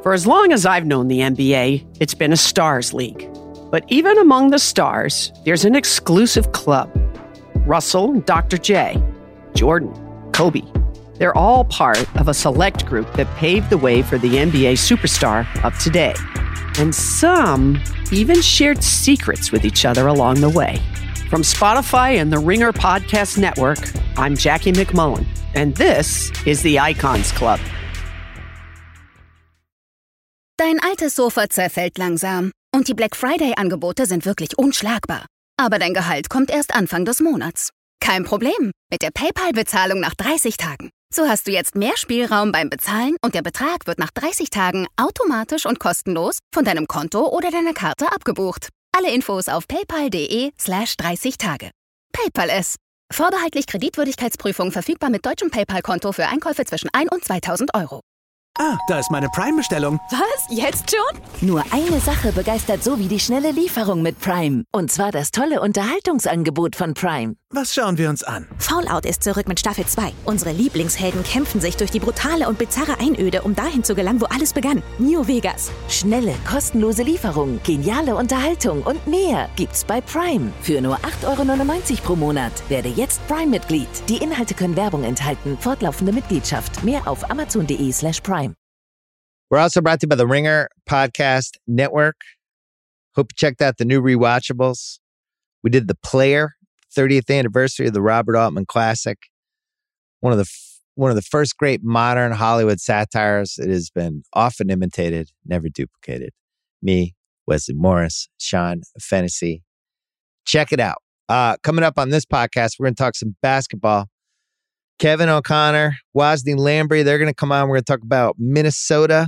For as long as I've known the NBA, it's been a stars league. But even among the stars, there's an exclusive club. Russell and Dr. J, Jordan, Kobe. They're all part of a select group that paved the way for the NBA superstar of today. And some even shared secrets with each other along the way. From Spotify and the Ringer Podcast Network, I'm Jackie McMullen, and this is the Icons Club. Dein altes Sofa zerfällt langsam und die Black Friday-Angebote sind wirklich unschlagbar. Aber dein Gehalt kommt erst Anfang des Monats. Kein Problem, mit der PayPal-Bezahlung nach 30 Tagen. So hast du jetzt mehr Spielraum beim Bezahlen und der Betrag wird nach 30 Tagen automatisch und kostenlos von deinem Konto oder deiner Karte abgebucht. Alle Infos auf paypal.de/30 Tage. PayPal es. Vorbehaltlich Kreditwürdigkeitsprüfung verfügbar mit deutschem PayPal-Konto für Einkäufe zwischen 1 und 2.000 Euro. Ah, da ist meine Prime-Bestellung. Was? Jetzt schon? Nur eine Sache begeistert so wie die schnelle Lieferung mit Prime. Und zwar das tolle Unterhaltungsangebot von Prime. Was schauen wir uns an? Fallout ist zurück mit Staffel 2. Unsere Lieblingshelden kämpfen sich durch die brutale und bizarre Einöde, um dahin zu gelangen, wo alles begann. New Vegas. Schnelle, kostenlose Lieferung, geniale Unterhaltung und mehr gibt's bei Prime. Für nur 8,99 € pro Monat. Werde jetzt Prime-Mitglied. Die Inhalte können Werbung enthalten. Fortlaufende Mitgliedschaft. Mehr auf amazon.de/Prime. We're also brought to you by the Ringer Podcast Network. Hope you checked out the new rewatchables. We did The Player, 30th anniversary of the Robert Altman classic. One of the first great modern Hollywood satires. It has been often imitated, never duplicated. Me, Wesley Morris, Sean Fennessy. Check it out. Coming up on this podcast, we're going to talk some basketball. Kevin O'Connor, Wosny Lambre, they're going to come on. We're going to talk about Minnesota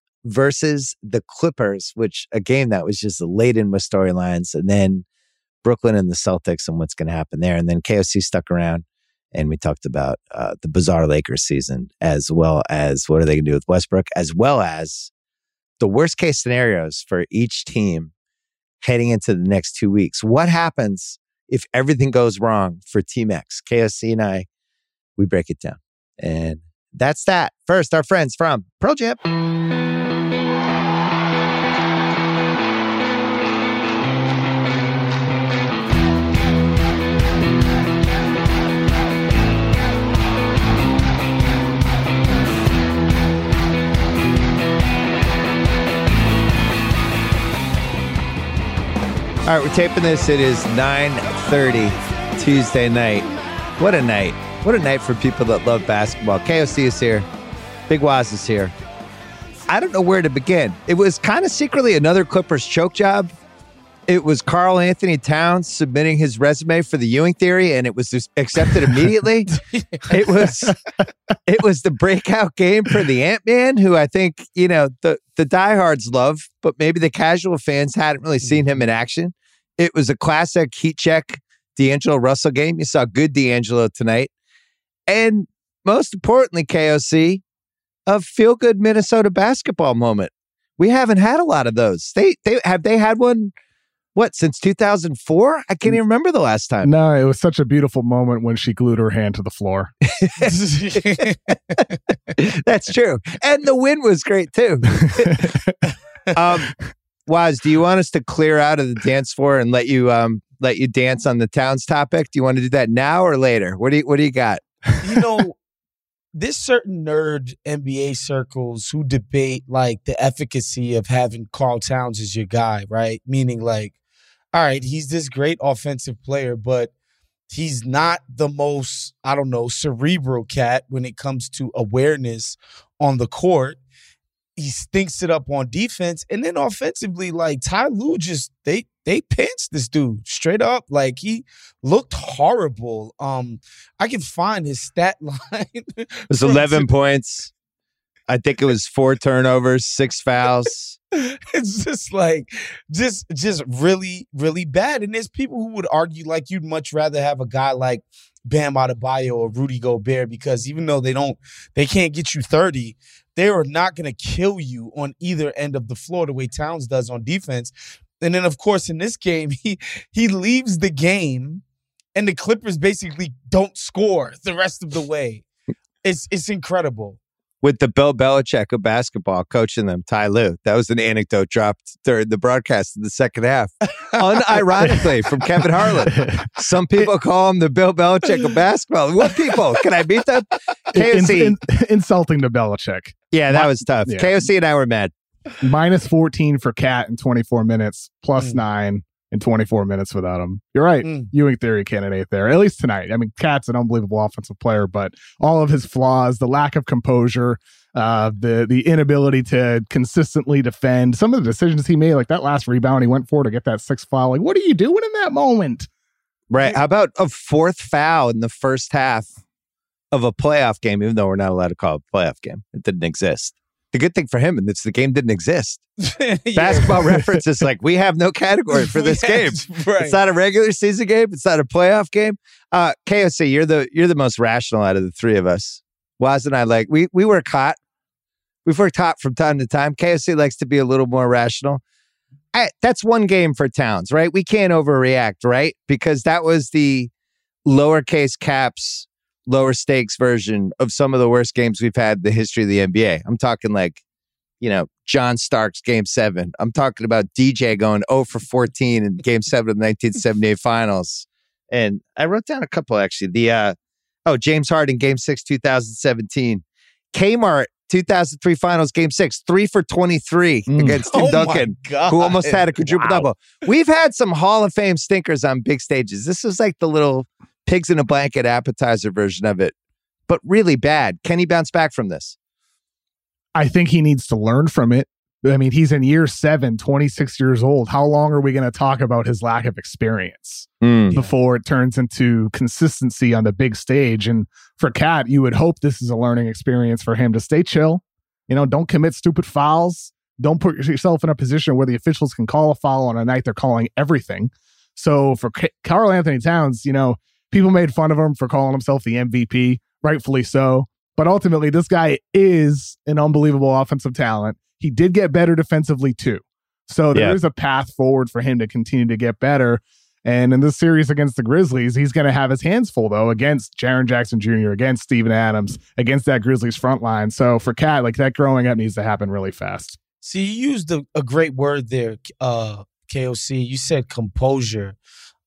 versus the Clippers, which a game that was just laden with storylines, and then Brooklyn and the Celtics and what's going to happen there. And then KOC stuck around and we talked about the bizarre Lakers season, as well as what are they going to do with Westbrook, as well as the worst case scenarios for each team heading into the next 2 weeks. What happens if everything goes wrong for Team X? KOC and I, we break it down. And that's that. First, our friends from Pearl Jam. All right, we're taping this. It is 9:30 Tuesday night. What a night. What a night for people that love basketball. KOC is here. Big Waz is here. I don't know where to begin. It was kind of secretly another Clippers choke job. It was Karl Anthony Towns submitting his resume for the Ewing theory, and it was just accepted immediately. It was the breakout game for the Ant-Man, who I think, the diehards love, but maybe the casual fans hadn't really seen him in action. It was a classic heat check D'Angelo Russell game. You saw good D'Angelo tonight. And most importantly, KOC, a feel-good Minnesota basketball moment. We haven't had a lot of those. They had one, since 2004? I can't even remember the last time. No, it was such a beautiful moment when she glued her hand to the floor. That's true. And the win was great, too. Waz, do you want us to clear out of the dance floor and let you dance on the Towns topic? Do you want to do that now or later? What do you got? There's certain nerd NBA circles who debate the efficacy of having Karl Towns as your guy, right? Meaning all right, he's this great offensive player, but he's not the most, cerebral cat when it comes to awareness on the court. He stinks it up on defense. And then offensively, Ty Lue just, they pantsed this dude straight up. He looked horrible. I can find his stat line. It was 11 points. I think it was 4 turnovers, 6 fouls. It's just really, really bad. And there's people who would argue you'd much rather have a guy like Bam Adebayo or Rudy Gobert, because even though they can't get you 30, they are not going to kill you on either end of the floor the way Towns does on defense. And then, of course, in this game, he leaves the game and the Clippers basically don't score the rest of the way. It's incredible. with the Bill Belichick of basketball coaching them, Ty Lue. That was an anecdote dropped during the broadcast in the second half. Unironically, from Kevin Harlan. Some people call him the Bill Belichick of basketball. What people? Can I beat them? KOC. Insulting to Belichick. Yeah, that was tough. Yeah. KOC and I were mad. Minus 14 for Cat in 24 minutes, plus 9 in 24 minutes without him. You're right. Ewing theory candidate there, at least tonight. I mean, Cat's an unbelievable offensive player, but all of his flaws, the lack of composure, the inability to consistently defend, some of the decisions he made, like that last rebound he went for to get that 6th foul. Like, what are you doing in that moment? Right. How about a 4th foul in the first half of a playoff game, even though we're not allowed to call it a playoff game? It didn't exist. The good thing for him is the game didn't exist. Basketball Reference is like, we have no category for this game. Right. It's not a regular season game. It's not a playoff game. KOC, you're the most rational out of the three of us. Waz and I we work hot. We've worked hot from time to time. KOC likes to be a little more rational. That's one game for Towns, right? We can't overreact, right? Because that was the lowercase caps, lower stakes version of some of the worst games we've had in the history of the NBA. I'm talking John Starks Game 7. I'm talking about DJ going 0 for 14 in Game 7 of the 1978 Finals. And I wrote down a couple, actually. James Harden Game 6, 2017. Kmart 2003 Finals Game 6, 3 for 23 against Tim Duncan, who almost had a quadruple-double. We've had some Hall of Fame stinkers on big stages. This was like the little pigs in a blanket appetizer version of it, but really bad. Can he bounce back from this? I think he needs to learn from it. I mean, he's in year 7, 26 years old. How long are we going to talk about his lack of experience before it turns into consistency on the big stage? And for Cat, you would hope this is a learning experience for him to stay chill. Don't commit stupid fouls. Don't put yourself in a position where the officials can call a foul on a night they're calling everything. So for Karl Anthony Towns, people made fun of him for calling himself the MVP, rightfully so. But ultimately, this guy is an unbelievable offensive talent. He did get better defensively, too. So there is a path forward for him to continue to get better. And in this series against the Grizzlies, he's going to have his hands full, though, against Jaren Jackson Jr., against Steven Adams, against that Grizzlies front line. So for Cat, that growing up needs to happen really fast. See, you used a great word there, KOC. You said composure.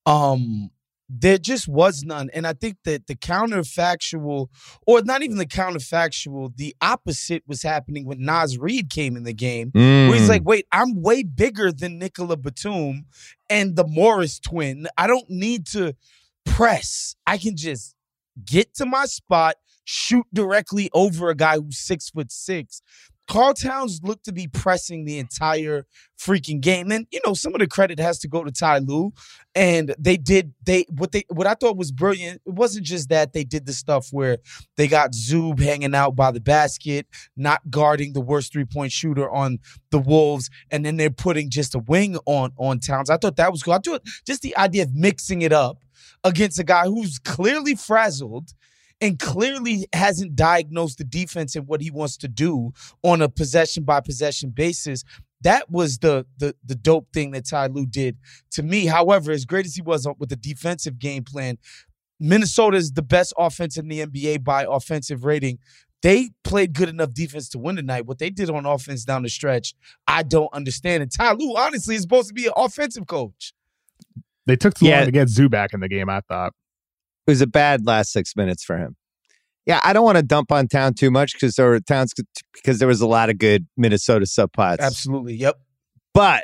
There just was none. And I think that the counterfactual, or not even the counterfactual, the opposite was happening when Naz Reid came in the game. Where he's like, wait, I'm way bigger than Nicola Batum and the Morris twin. I don't need to press. I can just get to my spot, shoot directly over a guy who's 6'6". Karl Towns looked to be pressing the entire freaking game. And, some of the credit has to go to Ty Lue. And what I thought was brilliant, it wasn't just that they did the stuff where they got Zub hanging out by the basket, not guarding the worst three-point shooter on the Wolves, and then they're putting just a wing on Towns. I thought that was cool. I thought just the idea of mixing it up against a guy who's clearly frazzled and clearly hasn't diagnosed the defense and what he wants to do on a possession-by-possession basis. That was the dope thing that Ty Lue did to me. However, as great as he was with the defensive game plan, Minnesota is the best offense in the NBA by offensive rating. They played good enough defense to win tonight. What they did on offense down the stretch, I don't understand. And Ty Lue, honestly, is supposed to be an offensive coach. They took too long to get Zoo back in the game, I thought. It was a bad last 6 minutes for him. Yeah, I don't want to dump on Town too much because there was a lot of good Minnesota subplots. Absolutely, yep. But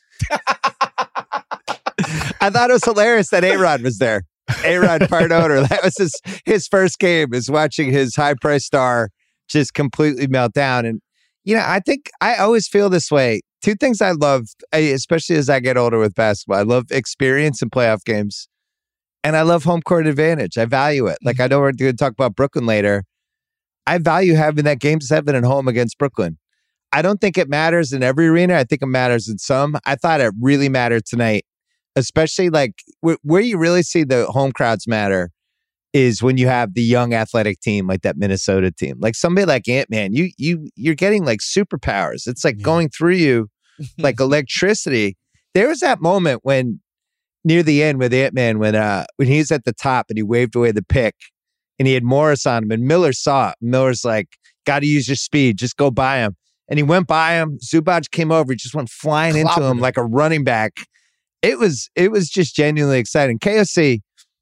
I thought it was hilarious that A-Rod was there. A-Rod, part owner. That was his first game, is watching his high-priced star just completely melt down. And, I think I always feel this way. Two things I love, especially as I get older with basketball. I love experience in playoff games. And I love home court advantage. I value it. I know we're going to talk about Brooklyn later. I value having that Game 7 at home against Brooklyn. I don't think it matters in every arena. I think it matters in some. I thought it really mattered tonight, especially where you really see the home crowds matter is when you have the young athletic team like that Minnesota team. Like somebody like Ant-Man, you're getting superpowers. It's going through you like electricity. There was that moment when near the end with Ant-Man when he was at the top and he waved away the pick and he had Morris on him, and Miller saw it. Miller's like, got to use your speed. Just go by him. And he went by him. Zubac came over. He just went flying into him like a running back. It was just genuinely exciting. KOC,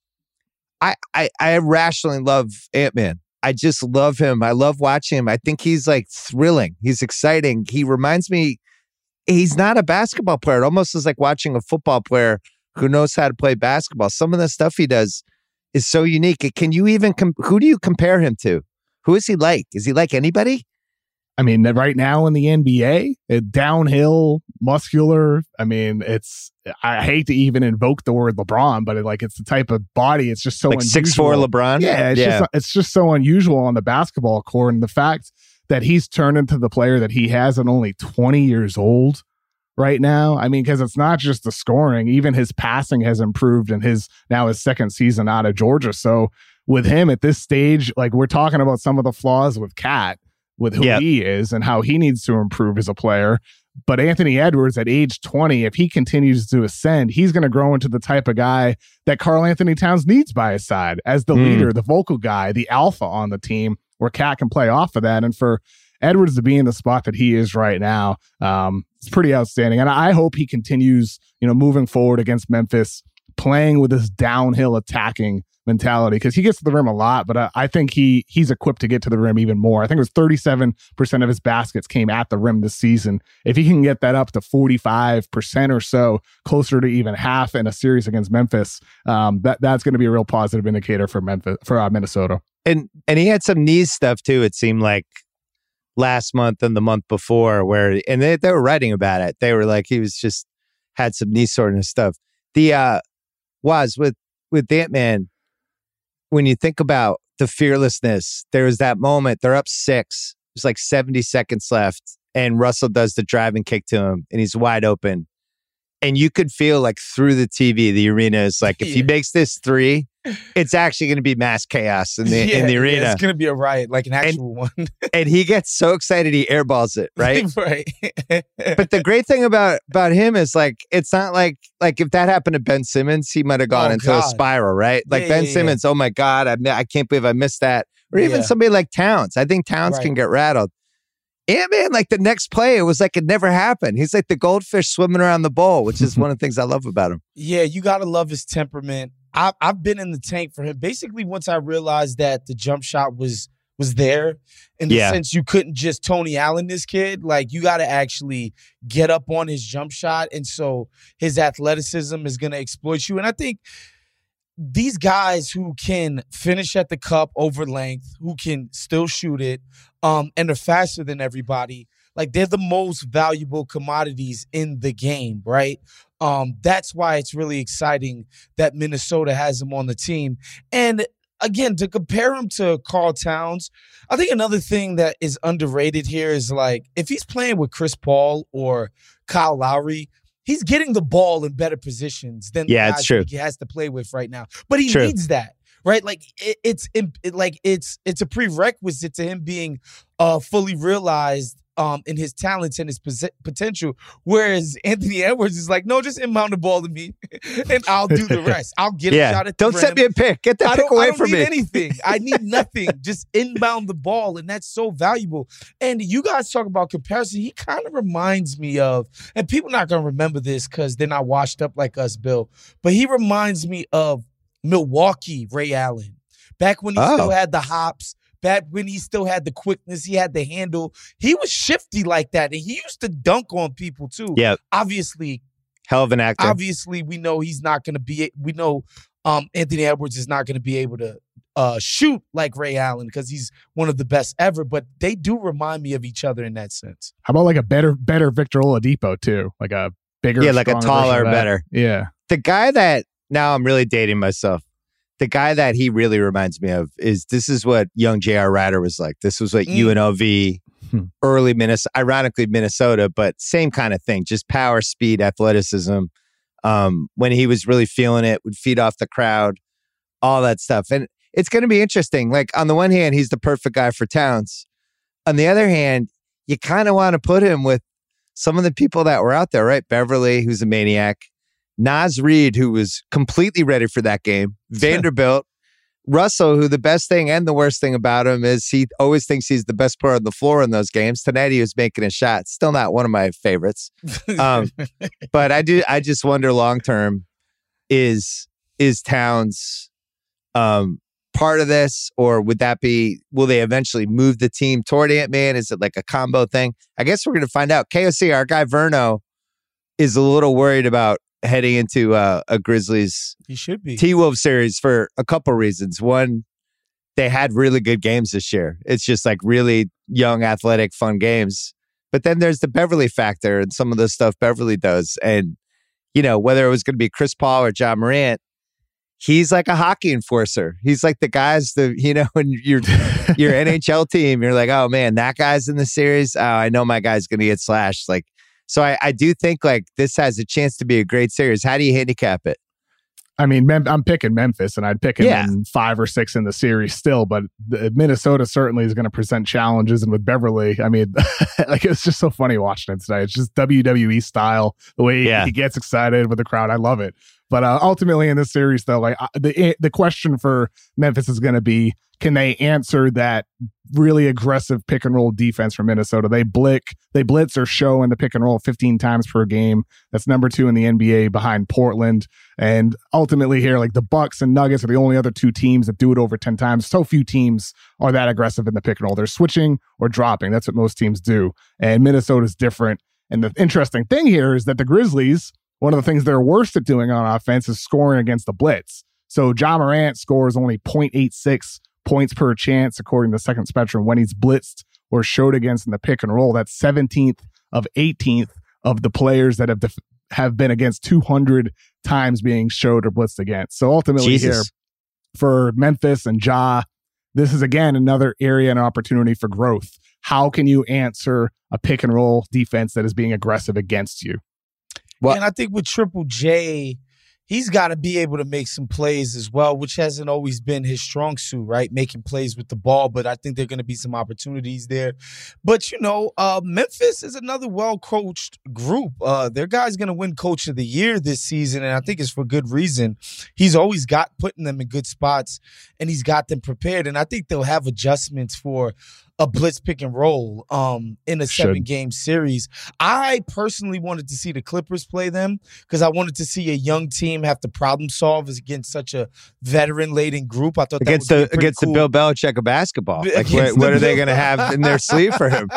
I rationally love Ant-Man. I just love him. I love watching him. I think he's like thrilling. He's exciting. He reminds me, he's not a basketball player. It almost is like watching a football player who knows how to play basketball. Some of the stuff he does is so unique. Can you even, who do you compare him to? Who is he like? Is he like anybody? I mean, right now in the NBA, downhill, muscular. I mean, I hate to even invoke the word LeBron, but it's the type of body. It's just so like unusual. 6'4" LeBron. Yeah, it's just so unusual on the basketball court, and the fact that he's turned into the player that he has at only 20 years old right now. I mean, because it's not just the scoring; even his passing has improved in his second season out of Georgia. So with him at this stage, like we're talking about some of the flaws with Cat, with who he is and how he needs to improve as a player. But Anthony Edwards at age 20, if he continues to ascend, he's going to grow into the type of guy that Karl Anthony Towns needs by his side as the leader, the vocal guy, the alpha on the team, where Cat can play off of that. And for Edwards to be in the spot that he is right now, it's pretty outstanding. And I hope he continues, moving forward against Memphis, playing with this downhill attacking mentality, because he gets to the rim a lot, but I think he's equipped to get to the rim even more. I think it was 37% of his baskets came at the rim this season. If he can get that up to 45% or so, closer to even half in a series against Memphis, that's going to be a real positive indicator for Minnesota. And he had some knee stuff too. It seemed like last month and the month before, and they were writing about it. They were like, he was just had some knee soreness stuff. The with Ant-Man, when you think about the fearlessness, there was that moment, they're up 6, there's like 70 seconds left, and Russell does the driving kick to him, and he's wide open. And you could feel like through the TV, the arena is like, if he makes this 3, it's actually going to be mass chaos in the arena. Yeah, it's going to be a riot, like an actual one. And he gets so excited, he airballs it, right? Right. But the great thing about him is like, it's not like if that happened to Ben Simmons, he might have gone into a spiral, right? Like Ben Simmons, oh my God, I can't believe I missed that. Or even somebody like Towns. I think Towns can get rattled. Ant-Man, like the next play, it was like it never happened. He's like the goldfish swimming around the bowl, which is one of the things I love about him. Yeah, you got to love his temperament. I've been in the tank for him. Basically, once I realized that the jump shot was there, in the sense you couldn't just Tony Allen this kid. Like, you got to actually get up on his jump shot. And so his athleticism is going to exploit you. And I think these guys who can finish at the cup over length, who can still shoot it, and are faster than everybody, like they're the most valuable commodities in the game, right? That's why it's really exciting that Minnesota has him on the team. And again, to compare him to Karl Towns, I think another thing that is underrated here is like, if he's playing with Chris Paul or Kyle Lowry, he's getting the ball in better positions than the guys that he has to play with right now. But he needs that, right? Like it's a prerequisite to him being fully realized in his talents and his potential. Whereas Anthony Edwards is like, no, just inbound the ball to me and I'll do the rest. I'll get a shot at the rim. Don't send me a pick. Get that pick away from me. I don't need anything. I need nothing. Just inbound the ball, and that's so valuable. And you guys talk about comparison. He kind of reminds me of, and people not going to remember this because they're not washed up like us, Bill, but he reminds me of Milwaukee Ray Allen. Back when he still had the hops, back when he still had the quickness, he had the handle. He was shifty like that, and he used to dunk on people too. Yeah, obviously, hell of an actor. Obviously, we know he's not going to be. We know Anthony Edwards is not going to be able to shoot like Ray Allen because he's one of the best ever. But they do remind me of each other in that sense. How about like a better Victor Oladipo too, like a bigger, like a taller, better. Yeah, the guy that now I'm really dating myself. The guy that he really reminds me of this is what young J.R. Rider was like. This was what UNLV, early Minnesota, ironically Minnesota, but same kind of thing. Just power, speed, athleticism. When he was really feeling it, would feed off the crowd, all that stuff. And it's going to be interesting. Like on the one hand, he's the perfect guy for Towns. On the other hand, you kind of want to put him with some of the people that were out there, right? Beverly, who's a maniac. Naz Reid, who was completely ready for that game. Vanderbilt, Russell, who the best thing and the worst thing about him is he always thinks he's the best player on the floor in those games. Tonight he was making a shot. Still not one of my favorites. But I just wonder long term, is Towns part of this, or will they eventually move the team toward Ant-Man? Is it like a combo thing? I guess we're going to find out. KOC, our guy Verno, is a little worried about heading into a Grizzlies he should be T-Wolves series for a couple reasons. One, they had really good games this year. It's just like really young, athletic, fun games. But then there's the Beverly factor and some of the stuff Beverly does. And, whether it was going to be Chris Paul or Ja Morant, he's like a hockey enforcer. He's like the guys, in your NHL team, you're like, oh man, that guy's in the series. Oh, I know my guy's going to get slashed. Like, so I do think like this has a chance to be a great series. How do you handicap it? I mean, I'm picking Memphis, and I'd pick him in 5 or 6 in the series still. But Minnesota certainly is going to present challenges, and with Beverly, I mean, like it's just so funny watching it today. It's just WWE style, the way he gets excited with the crowd. I love it. But ultimately in this series, though, like the question for Memphis is going to be, can they answer that really aggressive pick and roll defense from Minnesota? They blitz or show in the pick and roll 15 times per game. That's number 2 in the NBA behind Portland. And ultimately here, like the Bucks and Nuggets are the only other 2 teams that do it over 10 times. So few teams are that aggressive in the pick and roll. They're switching or dropping. That's what most teams do. And Minnesota's different. And the interesting thing here is that the Grizzlies, one of the things they're worst at doing on offense is scoring against the blitz. So Ja Morant scores only 0.86 points per chance, according to Second Spectrum, when he's blitzed or showed against in the pick and roll. That's 17th of 18th of the players that have been against 200 times being showed or blitzed against. So ultimately here for Memphis and Ja, this is again another area and opportunity for growth. How can you answer a pick and roll defense that is being aggressive against you? Well, and I think with Triple J, he's got to be able to make some plays as well, which hasn't always been his strong suit, right? Making plays with the ball, but I think there are going to be some opportunities there. But, Memphis is another well-coached group. Their guy's going to win Coach of the Year this season, and I think it's for good reason. He's always putting them in good spots, and he's got them prepared. And I think they'll have adjustments for a blitz pick and roll in a 7-game series. I personally wanted to see the Clippers play them because I wanted to see a young team have to problem solve against such a veteran-laden group. I thought against that would be against cool. The Bill Belichick of basketball. Like what are they going to have in their sleeve for him?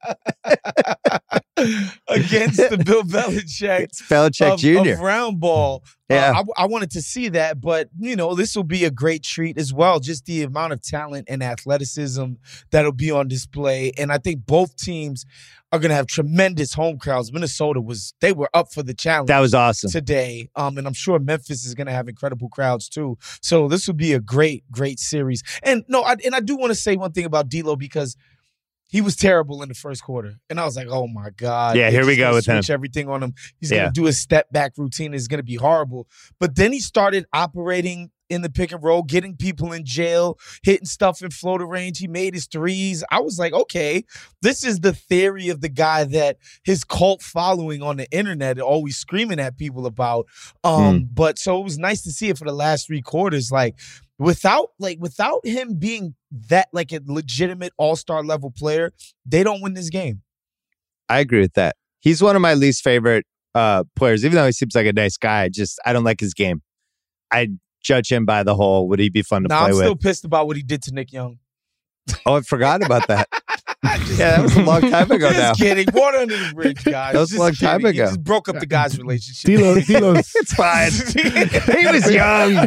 Against the Bill Belichick, it's Belichick Jr. of round ball. Yeah. I wanted to see that, but this will be a great treat as well. Just the amount of talent and athleticism that'll be on display, and I think both teams are going to have tremendous home crowds. Minnesota they were up for the challenge. That was awesome today, and I'm sure Memphis is going to have incredible crowds too. So this will be a great, great series. And I do want to say one thing about D'Lo because he was terrible in the first quarter. And I was like, oh, my God. Yeah, here we go with him. Switch everything on him. He's going to do a step-back routine. It's going to be horrible. But then he started operating in the pick and roll, getting people in jail, hitting stuff in floater range. He made his threes. I was like, okay, this is the theory of the guy that his cult following on the internet are always screaming at people about. But so it was nice to see it for the last 3 quarters. Like, without him being that like a legitimate all-star level player, they don't win this game. I agree with that. He's one of my least favorite players, even though he seems like a nice guy. I don't like his game. I judge him by the whole, would he be fun to play with? I'm still pissed about what he did to Nick Young. Oh, I forgot about that. Yeah, that was a long time ago now. Just kidding. Water under the bridge, guys. That was a long time ago. He just broke up the guy's relationship. D'Lo's it's fine. He was young.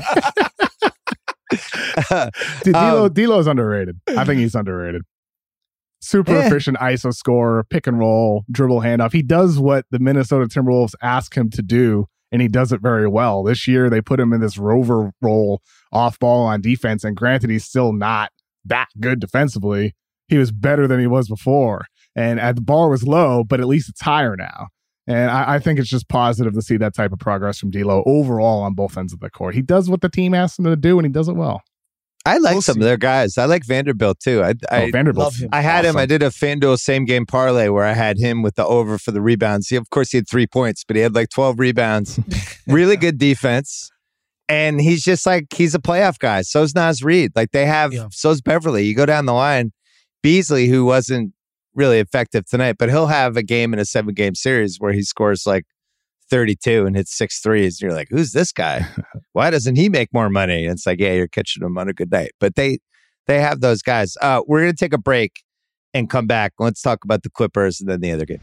D'Lo's underrated. I think he's underrated. Super efficient ISO scorer, pick and roll, dribble handoff. He does what the Minnesota Timberwolves ask him to do, and he does it very well. This year, they put him in this rover role off ball on defense, and granted, he's still not that good defensively. He was better than he was before, and the bar was low, but at least it's higher now. And I think it's just positive to see that type of progress from D'Lo overall on both ends of the court. He does what the team asks him to do, and he does it well. I like some of their guys. I like Vanderbilt, too. Vanderbilt. Love him. I had him. I did a FanDuel same-game parlay where I had him with the over for the rebounds. Of course, he had 3 points, but he had like 12 rebounds. Really good defense. And he's just like, he's a playoff guy. So's Naz Reid. Like they have, so's Beverly. You go down the line, Beasley, who wasn't really effective tonight, but he'll have a game in a 7-game series where he scores like 32 and hits 6 threes. And you're like, who's this guy? Why doesn't he make more money? And it's like, yeah, you're catching him on a good night. But they have those guys. We're going to take a break and come back. Let's talk about the Clippers and then the other game.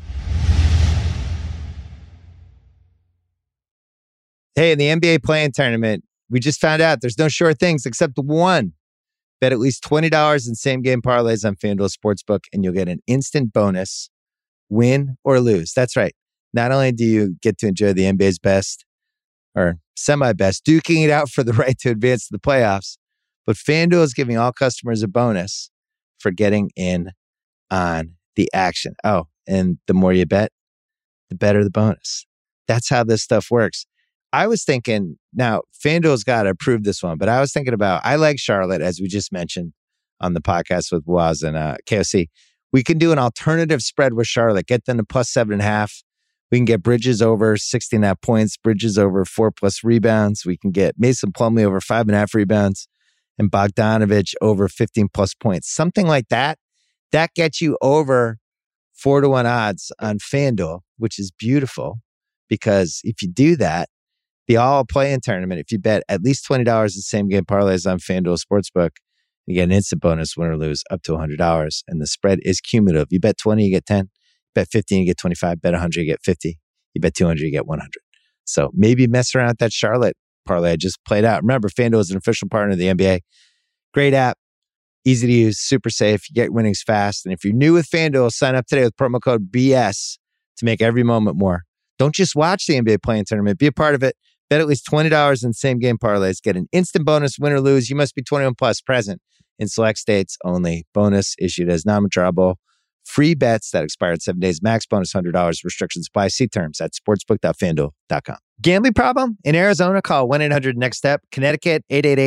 Hey, in the NBA play-in tournament, we just found out there's no sure things except one. Bet at least $20 in same-game parlays on FanDuel Sportsbook, and you'll get an instant bonus, win or lose. That's right. Not only do you get to enjoy the NBA's best, or semi-best, duking it out for the right to advance to the playoffs, but FanDuel is giving all customers a bonus for getting in on the action. Oh, and the more you bet, the better the bonus. That's how this stuff works. I was thinking, now FanDuel's got to approve this one, but I was thinking about, I like Charlotte, as we just mentioned on the podcast with Waz and KOC. We can do an alternative spread with Charlotte, get them to plus 7.5. We can get Bridges over 16.5 points, Bridges over 4+ rebounds. We can get Mason Plumlee over 5.5 rebounds and Bogdanovich over 15+ points. Something like that. That gets you over 4-1 odds on FanDuel, which is beautiful because if you do that, the all play-in tournament, if you bet at least $20 in same-game parlays on FanDuel Sportsbook, you get an instant bonus, win or lose, up to $100. And the spread is cumulative. You bet 20, you get 10. Bet 15, you get 25. Bet 100, you get 50. You bet 200, you get 100. So maybe mess around with that Charlotte parlay I just played out. Remember, FanDuel is an official partner of the NBA. Great app, easy to use, super safe. You get winnings fast. And if you're new with FanDuel, sign up today with promo code BS to make every moment more. Don't just watch the NBA play-in tournament. Be a part of it. Bet at least $20 in same-game parlays. Get an instant bonus, win or lose. You must be 21 plus, present in select states only. Bonus issued as non-withdrawable. Free bets that expire in 7 days. Max bonus $100. Restrictions apply. See terms at sportsbook.fanduel.com. Gambling problem? In Arizona, call 1-800-NEXT-STEP. Connecticut,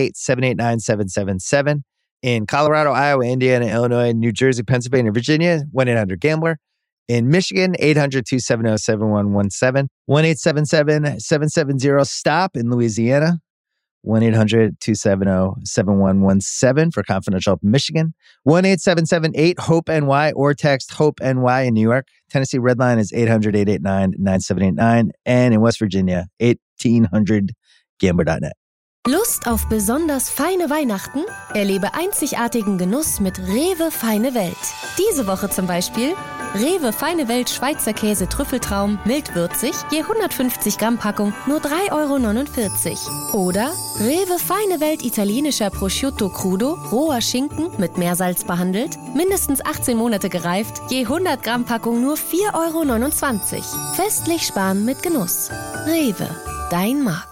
888-789-7777. In Colorado, Iowa, Indiana, Illinois, New Jersey, Pennsylvania, Virginia, 1-800-GAMBLER. In Michigan, 800-270-7117, 1-877-770-STOP in Louisiana, 1-800-270-7117 for confidential help in Michigan, 1-877-8-HOPE-NY or text HOPE-NY in New York. Tennessee Redline is 800-889-9789 and in West Virginia, 1800-GAMBLER.net. Lust auf besonders feine Weihnachten? Erlebe einzigartigen Genuss mit Rewe Feine Welt. Diese Woche zum Beispiel Rewe Feine Welt Schweizer Käse Trüffeltraum mildwürzig, je 150 Gramm Packung nur 3,49 €. Oder Rewe Feine Welt italienischer Prosciutto Crudo, roher Schinken mit Meersalz behandelt, mindestens 18 Monate gereift, je 100 Gramm Packung nur 4,29 €. Festlich sparen mit Genuss. Rewe, dein Markt.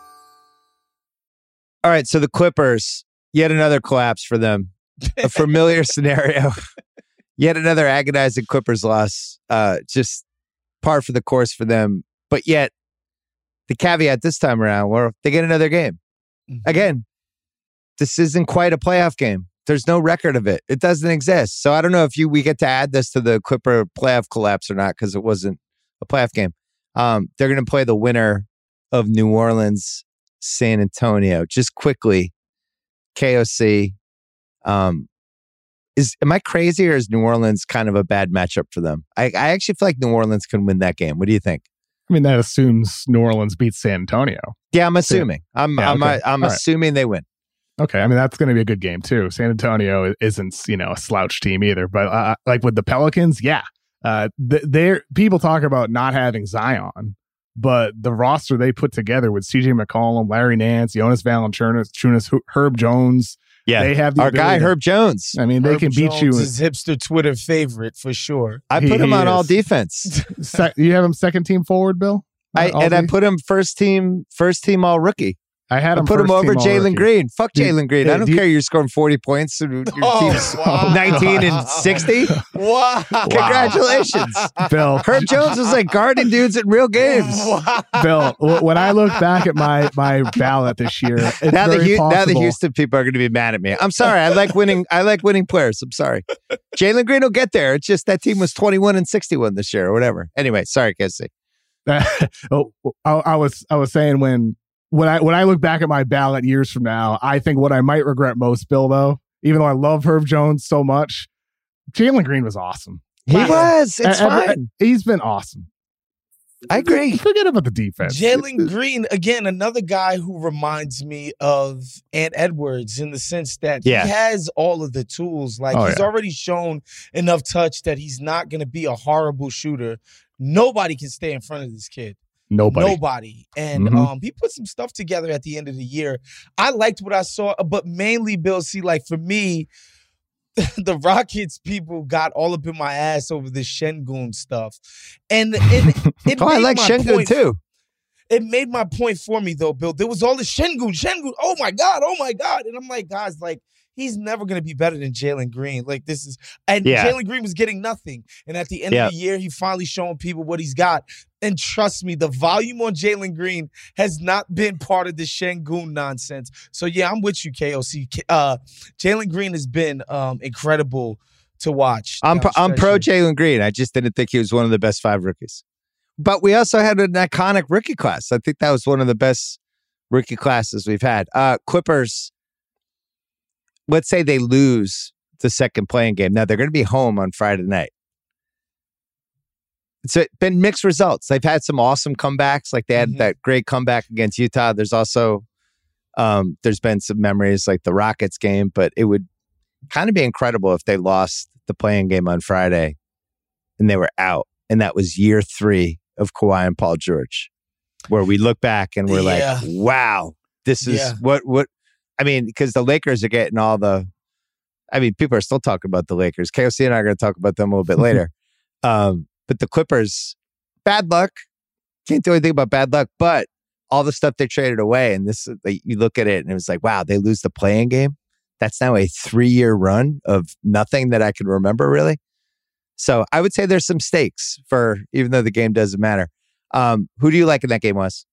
All right, so the Clippers, yet another collapse for them. A familiar scenario. Yet another agonizing Clippers loss. Just par for the course for them. But yet, the caveat this time around, where they get another game. Again, this isn't quite a playoff game. There's no record of it. It doesn't exist. So I don't know if we get to add this to the Clipper playoff collapse or not because it wasn't a playoff game. They're going to play the winner of New Orleans, San Antonio. Just quickly, KOC, am I crazy or is New Orleans kind of a bad matchup for them? I actually feel like New Orleans can win that game. What do you think? I mean, that assumes New Orleans beats San Antonio. Yeah, I'm assuming. I'm assuming they win. Okay, I mean, that's going to be a good game too. San Antonio isn't, a slouch team either. But like with the Pelicans, yeah. People talk about not having Zion, but the roster they put together with CJ McCollum, Larry Nance, Jonas Valanciunas, Herb Jones. Yeah, they have our guy Herb Jones. I mean, they can beat you. His hipster Twitter favorite for sure. I put him on all defense. You have him second team forward, Bill? I put him first team all rookie. I put him over Jalen Green. Fuck Jalen Green. I don't care. You're scoring 40 points. And your team's 19 and 60. Wow. Congratulations. Bill. Herb Jones was like guarding dudes in real games. Wow. Bill, when I look back at my ballot this year, it's now the Houston people are going to be mad at me. I'm sorry. I like winning players. I'm sorry. Jalen Green will get there. It's just that team was 21 and 61 this year or whatever. Anyway, sorry, Casey. I was saying when when I look back at my ballot years from now, I think what I might regret most, Bill, though, even though I love Herb Jones so much, Jalen Green was awesome. He was. It's fine. He's been awesome. I agree. Forget about the defense. Jalen Green, again, another guy who reminds me of Ant Edwards in the sense that he has all of the tools. Like, he's already shown enough touch that he's not going to be a horrible shooter. Nobody can stay in front of this kid. Nobody. And he put some stuff together at the end of the year. I liked what I saw, but mainly, Bill, see, like, for me, the Rockets people got all up in my ass over this Şengün stuff. And it I like Şengün too. It made my point for me, though, Bill. There was all this Şengün. Oh, my God. And I'm like, guys, like, he's never going to be better than Jalen Green. Like, this is – and Jalen Green was getting nothing. And at the end of the year, he finally showing people what he's got. And trust me, the volume on Jalen Green has not been part of the Şengün nonsense. So, yeah, I'm with you, KOC. Jalen Green has been incredible to watch. I'm pro Jalen Green. I just didn't think he was one of the best 5 rookies. But we also had an iconic rookie class. I think that was one of the best rookie classes we've had. Clippers, let's say they lose the second playing game. Now, they're going to be home on Friday night. It's been mixed results. They've had some awesome comebacks. Like they had that great comeback against Utah. There's also, there's been some memories like the Rockets game, but it would kind of be incredible if they lost the playing game on Friday and they were out. And that was year 3 of Kawhi and Paul George, where we look back and we're like, wow, this is what, I mean, because the Lakers are getting all the, I mean, people are still talking about the Lakers. KOC and I are going to talk about them a little bit later. But the Clippers, bad luck. Can't do anything about bad luck, but all the stuff they traded away. And this, you look at it and it was like, wow, they lose the play-in game. That's now a 3-year run of nothing that I can remember, really. So I would say there's some stakes for, even though the game doesn't matter. Who do you like in that game, Wes?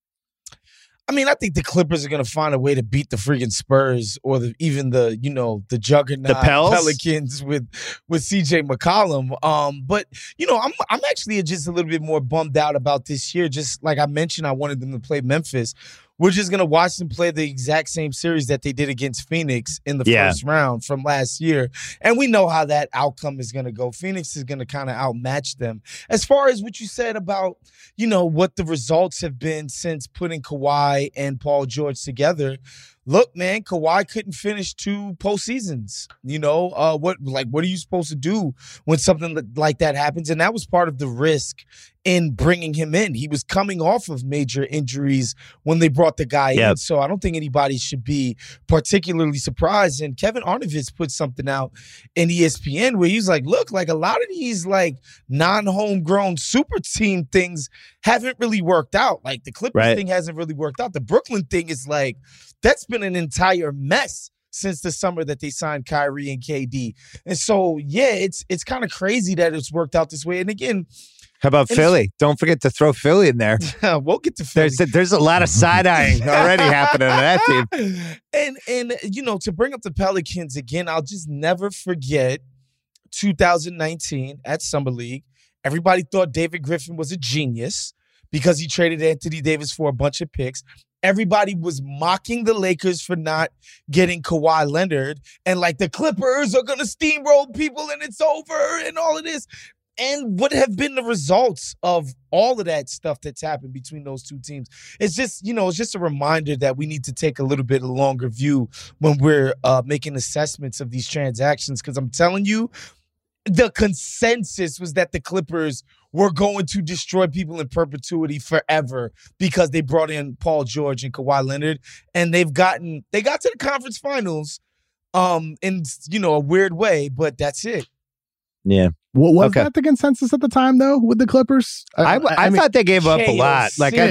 I mean, I think the Clippers are going to find a way to beat the freaking Spurs or even the juggernaut Pelicans with CJ McCollum. But, I'm actually just a little bit more bummed out about this year. Just like I mentioned, I wanted them to play Memphis. We're just going to watch them play the exact same series that they did against Phoenix in the first round from last year. And we know how that outcome is going to go. Phoenix is going to kind of outmatch them. As far as what you said about, what the results have been since putting Kawhi and Paul George together, look, man, Kawhi couldn't finish 2 postseasons. What are you supposed to do when something like that happens? And that was part of the risk in bringing him in. He was coming off of major injuries when they brought the guy in. So I don't think anybody should be particularly surprised. And Kevin Arnovitz put something out in ESPN where he's like, look, like a lot of these like non-homegrown super team things haven't really worked out. Like the Clippers thing hasn't really worked out. The Brooklyn thing is like, that's been an entire mess since the summer that they signed Kyrie and KD. And so, it's kind of crazy that it's worked out this way. And again, how about Philly? Don't forget to throw Philly in there. We'll get to Philly. There's a lot of side-eyeing already happening on that team. And to bring up the Pelicans again, I'll just never forget 2019 at Summer League. Everybody thought David Griffin was a genius because he traded Anthony Davis for a bunch of picks. Everybody was mocking the Lakers for not getting Kawhi Leonard and like the Clippers are going to steamroll people and it's over and all of this. And what have been the results of all of that stuff that's happened between those two teams? It's just, it's just a reminder that we need to take a little bit of a longer view when we're making assessments of these transactions. Because I'm telling you, the consensus was that the Clippers were going to destroy people in perpetuity forever because they brought in Paul George and Kawhi Leonard. And they got to the conference finals in, a weird way, but that's it. Yeah. What was that the consensus at the time, though, with the Clippers? I thought they gave up a lot. Like the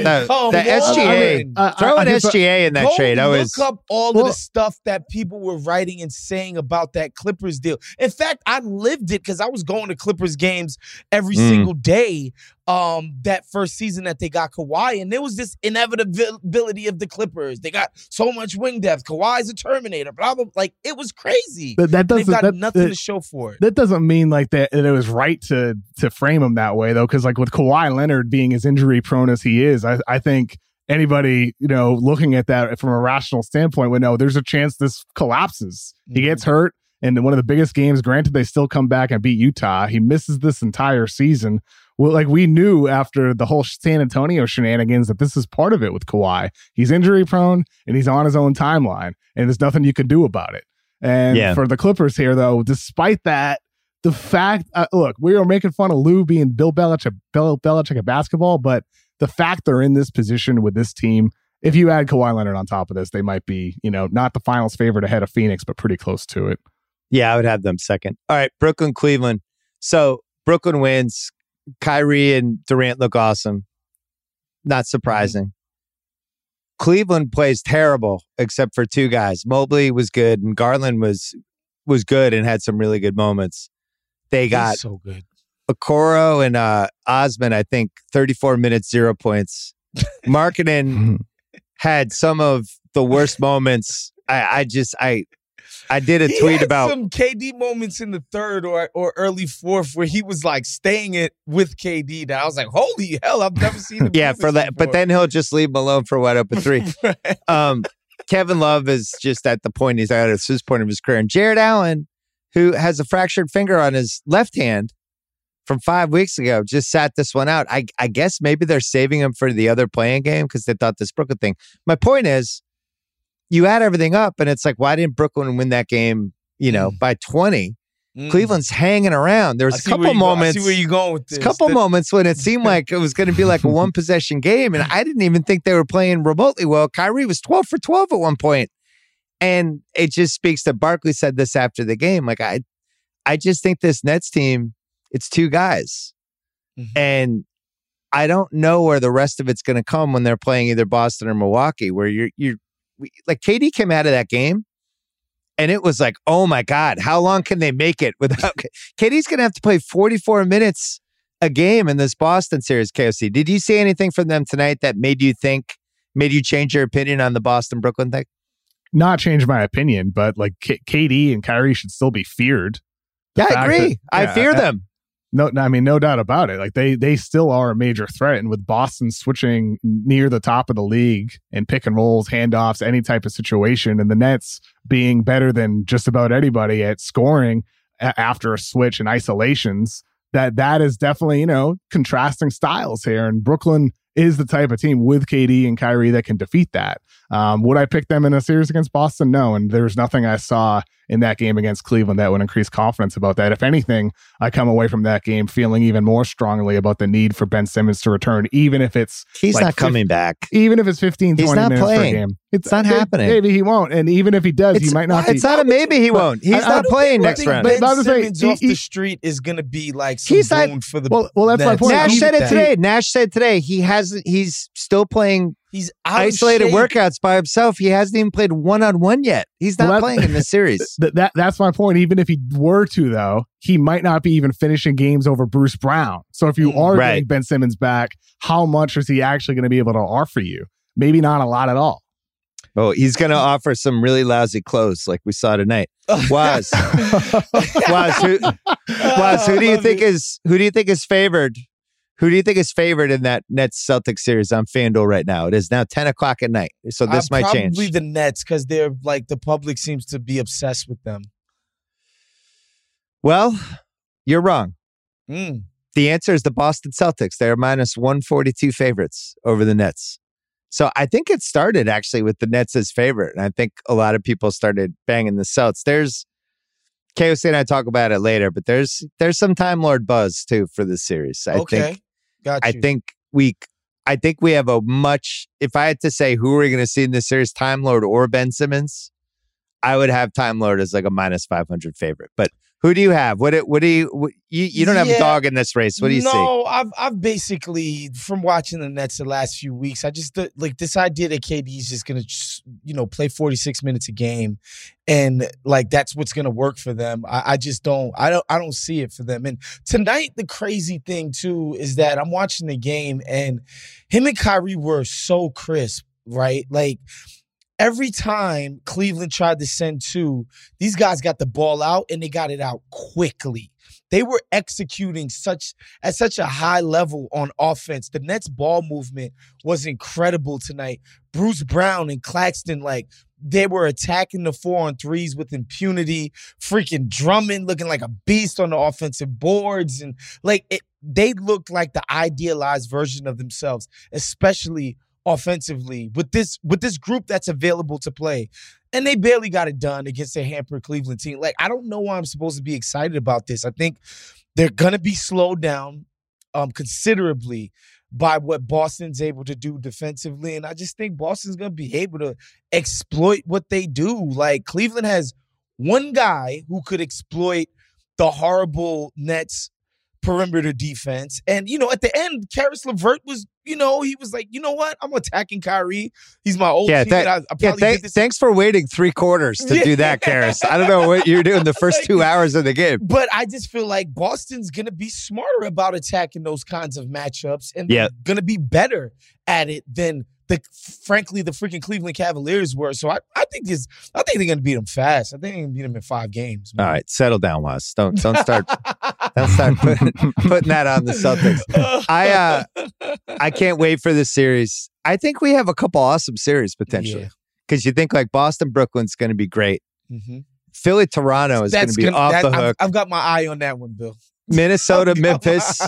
SGA, throw an SGA in that trade. Look up all of the stuff that people were writing and saying about that Clippers deal. In fact, I lived it because I was going to Clippers games every single day that first season that they got Kawhi, and there was this inevitability of the Clippers. They got so much wing depth. Kawhi's a Terminator. Blah blah. Like it was crazy. They've got nothing to show for it. That doesn't mean like that it was right to frame him that way though, because like with Kawhi Leonard being as injury prone as he is, I think anybody, looking at that from a rational standpoint would know there's a chance this collapses. He gets hurt. And in one of the biggest games, granted, they still come back and beat Utah. He misses this entire season. Well, like we knew after the whole San Antonio shenanigans that this is part of it with Kawhi. He's injury prone and he's on his own timeline, and there's nothing you can do about it. And for the Clippers here, though, despite that, the fact, look, we are making fun of Lou being Bill Belichick at basketball, but the fact they're in this position with this team, if you add Kawhi Leonard on top of this, they might be, not the finals favorite ahead of Phoenix, but pretty close to it. Yeah, I would have them second. All right, Brooklyn, Cleveland. So Brooklyn wins. Kyrie and Durant look awesome. Not surprising. Cleveland plays terrible, except for two guys. Mobley was good, and Garland was good and had some really good moments. They got so good. Okoro and Osman, I think, 34 minutes, 0 points. Markkanen had some of the worst moments. I did a tweet about some KD moments in the third or early fourth where he was like staying it with KD. That I was like, holy hell, I've never seen him. Yeah, for that, but then he'll just leave him alone for wide open three. Kevin Love is just at the point he's at his point of his career, and Jared Allen, who has a fractured finger on his left hand from 5 weeks ago, just sat this one out. I guess maybe they're saving him for the other playing game because they thought this Brooklyn thing. My point is, you add everything up, and it's like, why didn't Brooklyn win that game, by 20? Cleveland's hanging around. There was a couple moments. I see where you're going with this. A couple moments when it seemed like it was going to be like a one-possession game, and I didn't even think they were playing remotely well. Kyrie was 12 for 12 at one point, and it just speaks to Barkley said this after the game. Like, I just think this Nets team, it's two guys, and I don't know where the rest of it's going to come when they're playing either Boston or Milwaukee, where you're like KD came out of that game and it was like, oh my God, how long can they make it without KD's going to have to play 44 minutes a game in this Boston series, KOC. Did you see anything from them tonight that made you change your opinion on the Boston-Brooklyn thing? Not change my opinion, but like KD and Kyrie should still be feared. I agree. I fear them. No, I mean, no doubt about it. Like they still are a major threat. And with Boston switching near the top of the league and pick and rolls, handoffs, any type of situation, and the Nets being better than just about anybody at scoring after a switch and isolations, that is definitely, contrasting styles here. And Brooklyn is the type of team with KD and Kyrie that can defeat that. Would I pick them in a series against Boston? No. And there's nothing I saw in that game against Cleveland that would increase confidence about that. If anything, I come away from that game feeling even more strongly about the need for Ben Simmons to return, even if it's he's like not coming back. Even if it's 15, 20 minutes playing. per game. It's not happening. Maybe he won't. And even if he does, he might not. It's not a maybe he won't. He's not playing next round. Ben Simmons off the street is going to be like some boon for the well, that's my point. Nash said it today. Nash said today he's still playing isolated workouts by himself. He hasn't even played one-on-one yet. He's not playing in this series. That's my point. Even if he were to, though, he might not be even finishing games over Bruce Brown. So if you are getting Ben Simmons back, how much is he actually going to be able to offer you? Maybe not a lot at all. Oh, he's going to offer some really lousy clothes like we saw tonight. Waz, who do you think is favored? Who do you think is favored in that Nets Celtics series on FanDuel right now? It is now 10 o'clock at night, so this might change. Probably the Nets because they're like the public seems to be obsessed with them. Well, you're wrong. The answer is the Boston Celtics. They're minus 142 favorites over the Nets. So I think it started actually with the Nets as favorite, and I think a lot of people started banging the Celts. There's KOC and I talk about it later, but there's some Time Lord buzz too for this series. I think we have a much. If I had to say who are we going to see in this series, Time Lord or Ben Simmons, I would have Time Lord as like a minus 500 favorite. But who do you have? What do you don't have a dog in this race? What do you see? No, I've basically, from watching the Nets the last few weeks, I just like this idea that KD is just going to play 46 minutes a game, and like that's what's going to work for them. I just don't see it for them. And tonight, the crazy thing too is that I'm watching the game, and him and Kyrie were so crisp, right? Like every time Cleveland tried to send 2, these guys got the ball out and they got it out quickly. They were executing at such a high level on offense. The Nets' ball movement was incredible tonight. Bruce Brown and Claxton, like, they were attacking the 4-on-3s with impunity. Freaking Drummond looking like a beast on the offensive boards. And, like, they looked like the idealized version of themselves, especially offensively with this group that's available to play. And they barely got it done against a hampered Cleveland team. Like, I don't know why I'm supposed to be excited about this. I think they're going to be slowed down considerably by what Boston's able to do defensively. And I just think Boston's going to be able to exploit what they do. Like, Cleveland has one guy who could exploit the horrible Nets perimeter defense. And, at the end, Karis LeVert was, he was like, you know what? I'm attacking Kyrie. He's my old team. Thanks for waiting 3 quarters to do that, Karis. I don't know what you're doing the first 2 hours of the game. But I just feel like Boston's going to be smarter about attacking those kinds of matchups and they're going to be better at it than frankly the freaking Cleveland Cavaliers were. So I think they're going to beat them fast. I think they're going to beat them in 5 games. Man. All right, settle down, Wes. Don't start putting that on the Celtics. I can't wait for this series. I think we have a couple awesome series potentially because you think like Boston Brooklyn's going to be great. Mm-hmm. Philly Toronto is going to be off the hook. I've got my eye on that one, Bill. Minnesota, Memphis.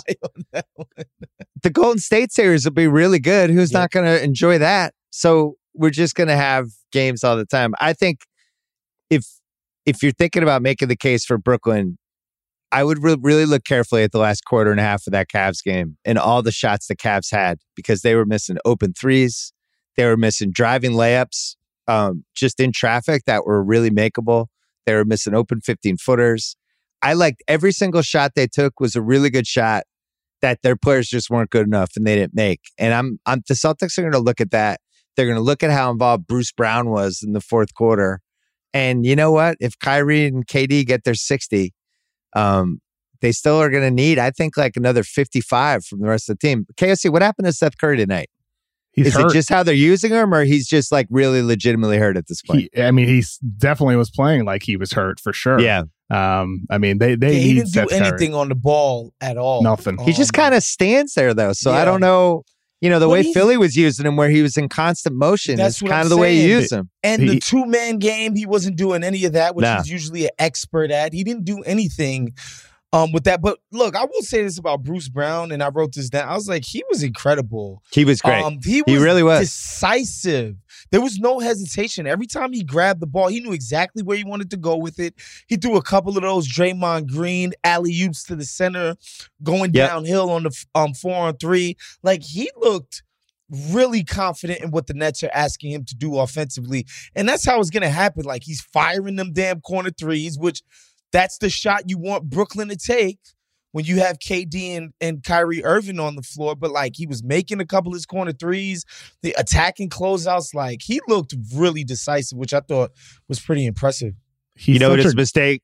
The Golden State series will be really good. Who's not going to enjoy that? So we're just going to have games all the time. I think if you're thinking about making the case for Brooklyn, I would really look carefully at the last quarter and a half of that Cavs game and all the shots the Cavs had because they were missing open threes. They were missing driving layups just in traffic that were really makeable. They were missing open 15-footers. I liked every single shot they took was a really good shot that their players just weren't good enough and they didn't make. And the Celtics are going to look at that. They're going to look at how involved Bruce Brown was in the fourth quarter. And you know what? If Kyrie and KD get their 60, they still are going to need, I think, like another 55 from the rest of the team. KOC, what happened to Seth Curry tonight? Is it just how they're using him, or he's just like really legitimately hurt at this point? He definitely was playing like he was hurt for sure. Yeah. They he didn't do anything on the ball at all. Nothing. He just kind of stands there though. So I don't know. The way Philly was using him, where he was in constant motion, that's kind of the way you use him. And the 2-man game, he wasn't doing any of that, which he's usually an expert at. He didn't do anything with that. But look, I will say this about Bruce Brown, and I wrote this down. I was like, he was incredible. He was great. He really was decisive. There was no hesitation. Every time he grabbed the ball, he knew exactly where he wanted to go with it. He threw a couple of those Draymond Green alley-oops to the center, going downhill on the 4-on-3. Like, he looked really confident in what the Nets are asking him to do offensively. And that's how it's going to happen. Like, he's firing them damn corner threes, which that's the shot you want Brooklyn to take when you have KD and Kyrie Irving on the floor. But, like, he was making a couple of his corner threes, the attacking closeouts. Like, he looked really decisive, which I thought was pretty impressive. You know what his mistake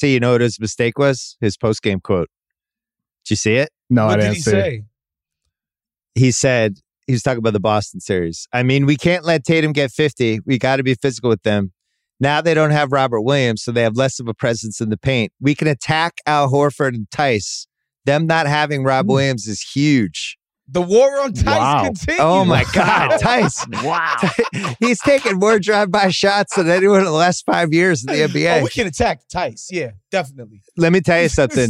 was? His post-game quote. Did you see it? No, I didn't see it. What did he say? He said, he was talking about the Boston series. I mean, we can't let Tatum get 50. We got to be physical with them. Now they don't have Robert Williams, so they have less of a presence in the paint. We can attack Al Horford and Tice. Them not having Rob Williams is huge. The war on Tice continues. Oh, my God. Tice. Wow. He's taken more drive-by shots than anyone in the last 5 years in the NBA. Oh, we can attack Tice. Yeah, definitely. Let me tell you something.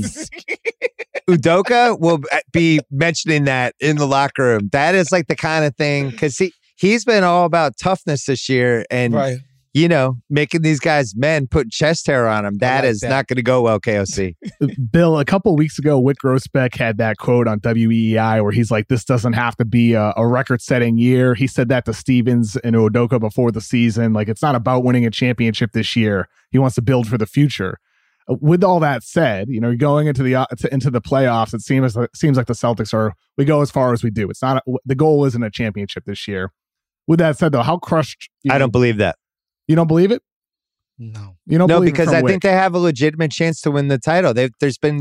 Udoka will be mentioning that in the locker room. That is like the kind of thing, because he's been all about toughness this year and, making these guys men, put chest hair on them. That is not going to go well, KOC. Bill, a couple of weeks ago, Whit Grossbeck had that quote on WEEI where he's like, this doesn't have to be a record-setting year. He said that to Stevens and Udoka before the season. Like, it's not about winning a championship this year. He wants to build for the future. With all that said, going into the playoffs, it seems like the Celtics we go as far as we do. It's not the goal isn't a championship this year. With that said, though, how crushed? I don't believe that. You don't believe it? No. You don't no, believe because I think they have a legitimate chance to win the title. There's been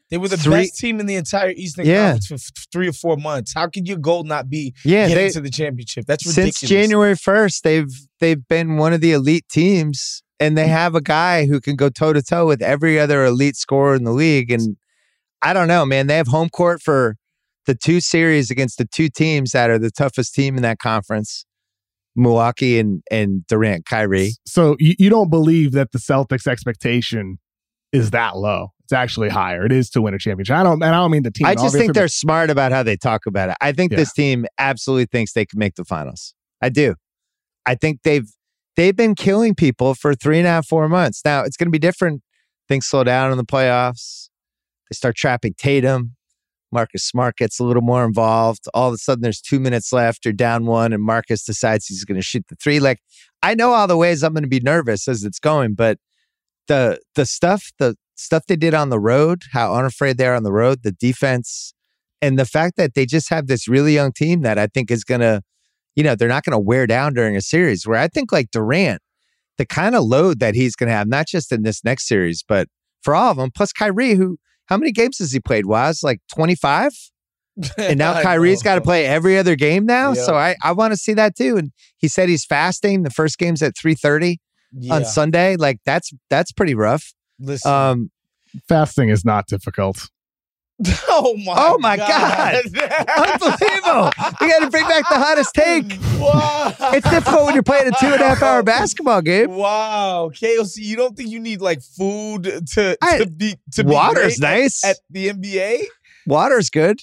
They were the best team in the entire Eastern Conference for 3 or 4 months. How could your goal not be getting to the championship? That's ridiculous. Since January 1st, they've been one of the elite teams, and they have a guy who can go toe-to-toe with every other elite scorer in the league. And I don't know, man. They have home court for the 2 series against the 2 teams that are the toughest team in that conference, Milwaukee and Durant, Kyrie. So you don't believe that the Celtics' expectation is that low? It's actually higher. It is to win a championship. I don't mean the team. I just think they're smart about how they talk about it. I think this team absolutely thinks they can make the finals. I do. I think they've been killing people for 3.5, 4 months. Now it's going to be different. Things slow down in the playoffs. They start trapping Tatum. Marcus Smart gets a little more involved. All of a sudden, there's 2 minutes left. You're down 1, and Marcus decides he's going to shoot the 3. Like, I know all the ways I'm going to be nervous as it's going, but the stuff they did on the road, how unafraid they are on the road, the defense, and the fact that they just have this really young team that I think is going to, they're not going to wear down during a series. Where I think like Durant, the kind of load that he's going to have, not just in this next series, but for all of them, plus Kyrie, how many games has he played, Waz? Like 25? And now Kyrie's got to play every other game now. Yep. So I want to see that too. And he said he's fasting. The first game's at 3:30 on Sunday. Like that's pretty rough. Listen, fasting is not difficult. Oh my God. Unbelievable. You got to bring back the hottest take. Wow. It's difficult when you're playing a 2.5-hour basketball game. Wow. KOC, you don't think you need like food to be water's nice at the NBA? Water's good.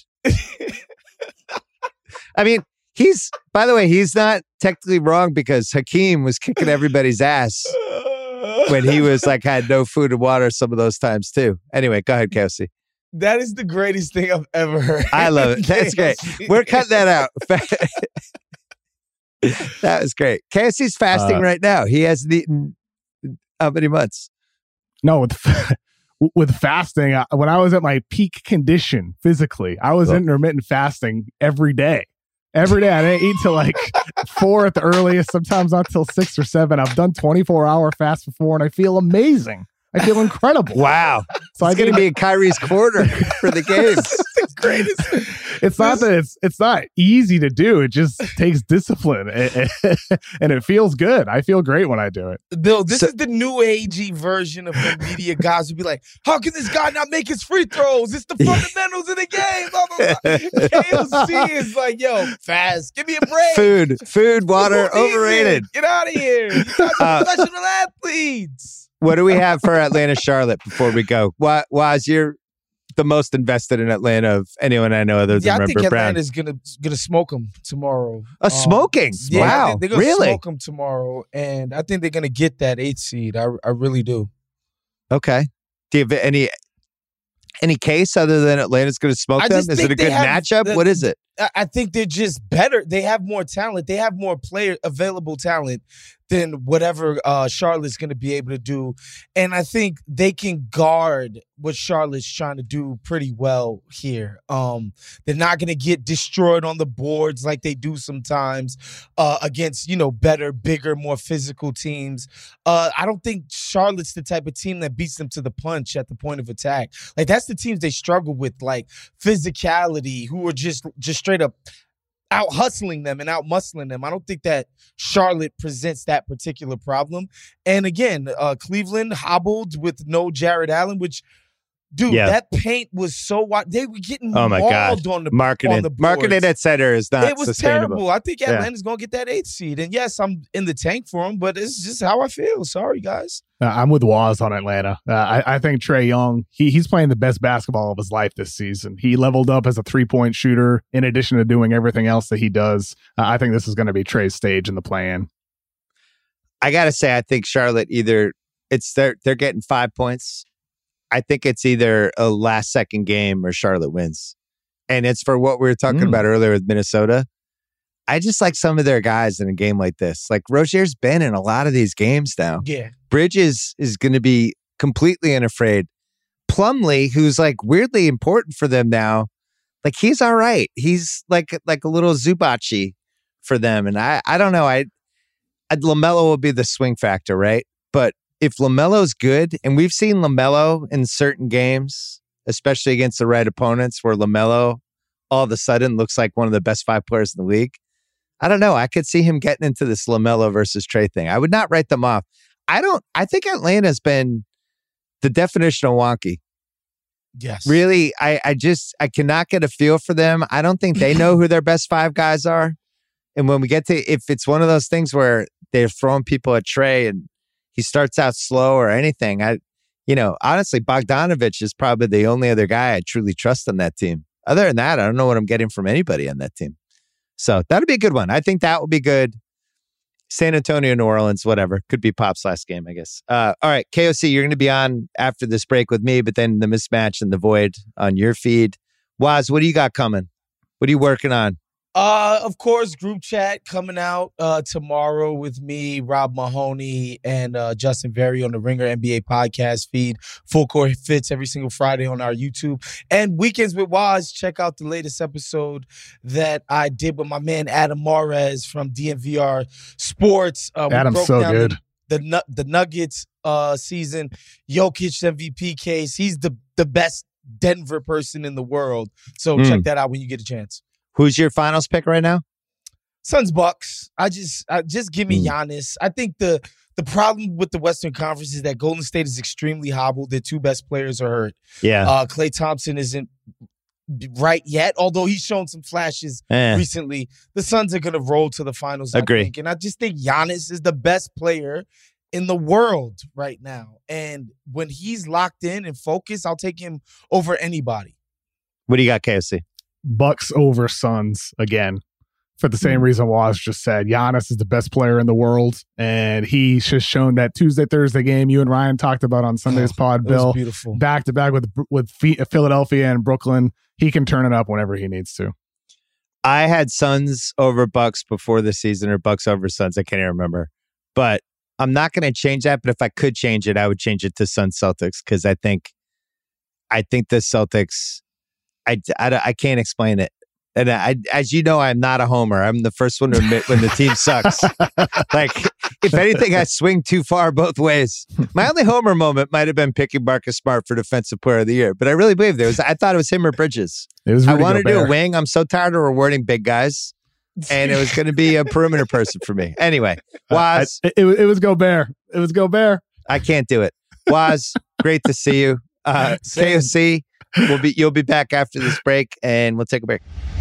I mean, by the way, he's not technically wrong because Hakeem was kicking everybody's ass when he was like had no food and water some of those times too. Anyway, go ahead, KOC. That is the greatest thing I've ever heard. I love it. That's great. We're cutting that out. That was great. KOC's fasting right now. He hasn't eaten how many months? No, with fasting, when I was at my peak condition physically, I was intermittent fasting every day. Every day. I didn't eat till like 4 at the earliest, sometimes not till 6 or 7. I've done 24-hour fast before, and I feel amazing. I feel incredible. Wow. So it's going to be in Kyrie's corner for the games. The greatest. It's not that it's not easy to do. It just takes discipline, and it feels good. I feel great when I do it. Bill, this is the new agey version of when media guys would be like, how can this guy not make his free throws? It's the fundamentals of the game. Blah, blah, blah. KOC is like, yo, fast. Give me a break. Food, water, overrated. Get out of here. You guys are professional athletes. What do we have for Atlanta, Charlotte before we go? Waz, you're the most invested in Atlanta of anyone I know other than Remember I think Brown. Atlanta's gonna smoke them tomorrow. Smoking? Yeah, wow, they're gonna really? smoke them tomorrow, and I think they're gonna get that 8th seed. I really do. Okay. Do you have any case other than Atlanta's going to smoke them? Is it a good matchup? What is it? I think they're just better. They have more talent. They have more available talent than whatever Charlotte's going to be able to do. And I think they can guard what Charlotte's trying to do pretty well here. They're not going to get destroyed on the boards like they do sometimes against, better, bigger, more physical teams. I don't think Charlotte's the type of team that beats them to the punch at the point of attack. Like, that's the teams they struggle with, like physicality, who are just straight up out hustling them and out muscling them. I don't think that Charlotte presents that particular problem. And again, Cleveland hobbled with no Jared Allen, which, dude, that paint was so wide. They were getting mauled on the marketing. On the boards. Marketing at center is not It was sustainable. terrible. I think Atlanta's going to get that 8th seed. And yes, I'm in the tank for them, but it's just how I feel. Sorry, guys. I'm with Waz on Atlanta. I think Trae Young, he's playing the best basketball of his life this season. He leveled up as a 3-point shooter in addition to doing everything else that he does. I think this is going to be Trae's stage in the play-in. I got to say, I think Charlotte they're getting 5 points. I think it's either a last-second game or Charlotte wins. And it's for what we were talking about earlier with Minnesota. I just like some of their guys in a game like this. Like, Rozier's been in a lot of these games now. Yeah. Bridges is going to be completely unafraid. Plumlee, who's like weirdly important for them now, like he's all right. He's like a little Zubac for them. And I don't know. LaMelo will be the swing factor, right? But if LaMelo's good, and we've seen LaMelo in certain games especially against the right opponents, where LaMelo all of a sudden looks like one of the best 5 players in the league. I don't know. I could see him getting into this LaMelo versus Trae thing. I would not write them off. I think Atlanta's been the definition of wonky. Yes. Really, I cannot get a feel for them. I don't think they know who their best 5 guys are. And when we get to, if it's one of those things where they're throwing people at Trae and he starts out slow or anything, honestly, Bogdanovich is probably the only other guy I truly trust on that team. Other than that, I don't know what I'm getting from anybody on that team. So that'll be a good one. I think that will be good. San Antonio, New Orleans, whatever. Could be Pop's last game, I guess. All right, KOC, you're going to be on after this break with me, but then the mismatch and the void on your feed. Waz, what do you got coming? What are you working on? Of course, group chat coming out tomorrow with me, Rob Mahoney, and Justin Verry on the Ringer NBA podcast feed. Full Court Fits every single Friday on our YouTube. And Weekends with Waz, check out the latest episode that I did with my man Adam Mares from DNVR Sports. Adam's so good. The Nuggets season, Jokic MVP case. He's the best Denver person in the world. So check that out when you get a chance. Who's your finals pick right now? Suns Bucks. I just give me Giannis. I think the problem with the Western Conference is that Golden State is extremely hobbled. Their 2 best players are hurt. Yeah. Klay Thompson isn't right yet, although he's shown some flashes recently. The Suns are going to roll to the finals, Agree. I think. And I just think Giannis is the best player in the world right now. And when he's locked in and focused, I'll take him over anybody. What do you got, KFC? Bucks over Suns again, for the same reason Waz just said. Giannis is the best player in the world, and he's just shown that Tuesday-Thursday game you and Ryan talked about on Sunday's pod, Bill. Beautiful. Back-to-back with Philadelphia and Brooklyn. He can turn it up whenever he needs to. I had Suns over Bucks before the season, or Bucks over Suns. I can't even remember. But I'm not going to change that. But if I could change it, I would change it to Suns Celtics, because I think the Celtics, I can't explain it. And as you know, I'm not a homer. I'm the first one to admit when the team sucks. Like, if anything, I swing too far both ways. My only homer moment might have been picking Marcus Smart for Defensive Player of the Year, but I really believe I thought it was him or Bridges. I wanted to do a wing. I'm so tired of rewarding big guys, and it was going to be a perimeter person for me. Anyway, Waz. It was Gobert. It was Gobert. I can't do it. Waz, great to see you. KOC, you'll be back after this break, and we'll take a break.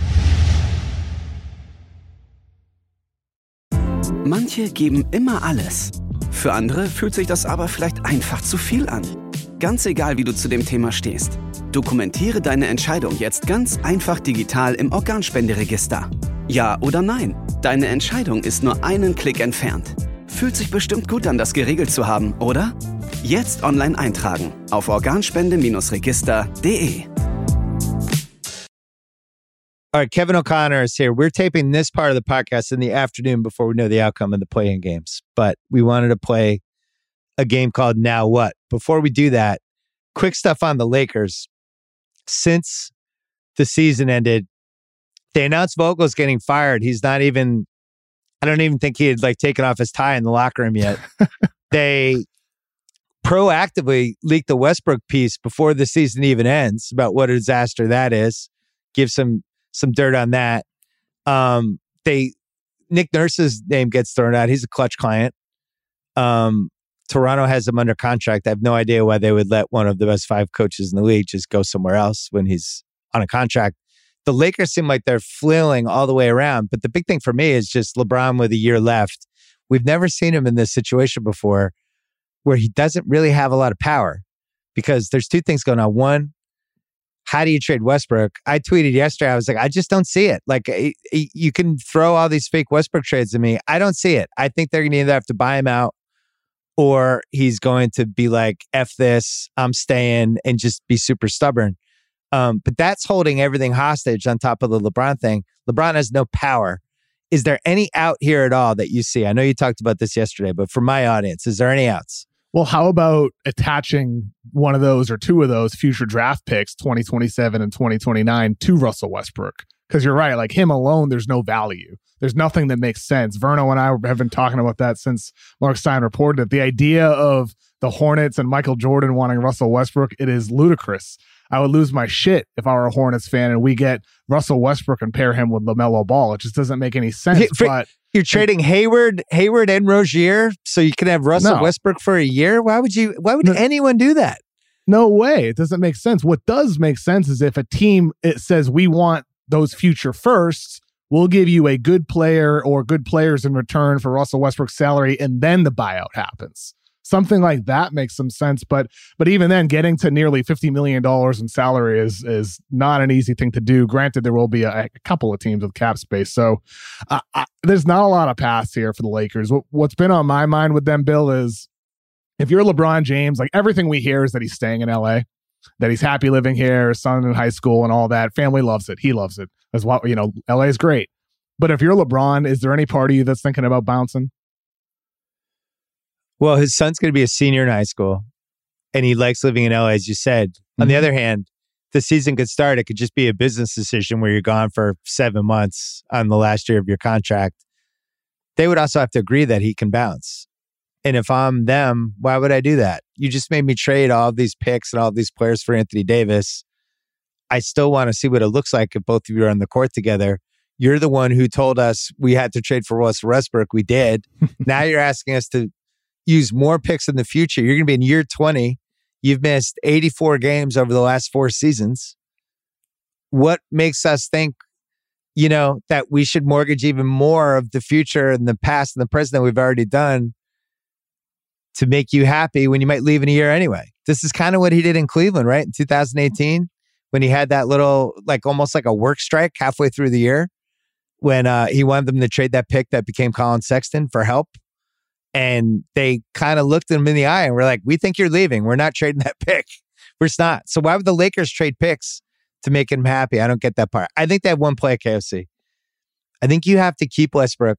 Manche geben immer alles. Für andere fühlt sich das aber vielleicht einfach zu viel an. Ganz egal, wie du zu dem Thema stehst. Dokumentiere deine Entscheidung jetzt ganz einfach digital im Organspenderegister. Ja oder nein? Deine Entscheidung ist nur einen Klick entfernt. Fühlt sich bestimmt gut an, das geregelt zu haben, oder? Jetzt online eintragen auf organspende-register.de. All right, Kevin O'Connor is here. We're taping this part of the podcast in the afternoon before we know the outcome of the play-in games. But we wanted to play a game called Now What? Before we do that, quick stuff on the Lakers. Since the season ended, they announced Vogel's getting fired. I don't even think he had taken off his tie in the locker room yet. They proactively leaked the Westbrook piece before the season even ends about what a disaster that is. Give some dirt on that. Nick Nurse's name gets thrown out. He's a Clutch client. Toronto has him under contract. I have no idea why they would let one of the best 5 coaches in the league just go somewhere else when he's on a contract. The Lakers seem like they're flailing all the way around. But the big thing for me is just LeBron with a year left. We've never seen him in this situation before where he doesn't really have a lot of power, because there's 2 things going on. One, how do you trade Westbrook? I tweeted yesterday, I was like, I just don't see it. You can throw all these fake Westbrook trades at me. I don't see it. I think they're going to either have to buy him out, or he's going to be like, F this, I'm staying, and just be super stubborn. But that's holding everything hostage on top of the LeBron thing. LeBron has no power. Is there any out here at all that you see? I know you talked about this yesterday, but for my audience, is there any outs? Well, how about attaching one of those or 2 of those future draft picks, 2027 and 2029, to Russell Westbrook? Because you're right, him alone, there's no value. There's nothing that makes sense. Verno and I have been talking about that since Mark Stein reported it. The idea of the Hornets and Michael Jordan wanting Russell Westbrook, it is ludicrous. I would lose my shit if I were a Hornets fan and we get Russell Westbrook and pair him with LaMelo Ball. It just doesn't make any sense. But you're trading Hayward and Rozier so you can have Russell Westbrook for a year? Why would anyone do that? No way. It doesn't make sense. What does make sense is if a team it says we want those future firsts, we'll give you a good player or good players in return for Russell Westbrook's salary, and then the buyout happens. Something like that makes some sense. But even then, getting to nearly $50 million in salary is not an easy thing to do. Granted, there will be a couple of teams with cap space. So there's not a lot of paths here for the Lakers. What's been on my mind with them, Bill, is if you're LeBron James, like everything we hear is that he's staying in LA, that he's happy living here, his son in high school and all that. Family loves it. He loves it. That's what, LA is great. But if you're LeBron, is there any part of you that's thinking about bouncing? Well, his son's going to be a senior in high school, and he likes living in LA, as you said. Mm-hmm. On the other hand, the season could start. It could just be a business decision where you're gone for 7 months on the last year of your contract. They would also have to agree that he can bounce. And if I'm them, why would I do that? You just made me trade all of these picks and all of these players for Anthony Davis. I still want to see what it looks like if both of you are on the court together. You're the one who told us we had to trade for Russell Westbrook. We did. Now you're asking us to use more picks in the future. You're going to be in year 20. You've missed 84 games over the last 4 seasons. What makes us think, that we should mortgage even more of the future and the past and the present that we've already done to make you happy when you might leave in a year anyway? This is kind of what he did in Cleveland, right? In 2018, when he had that little, almost like a work strike halfway through the year, when he wanted them to trade that pick that became Colin Sexton for help. And they kind of looked him in the eye and were like, we think you're leaving. We're not trading that pick. We're just not. So why would the Lakers trade picks to make him happy? I don't get that part. I think they have one play at KFC. I think you have to keep Westbrook.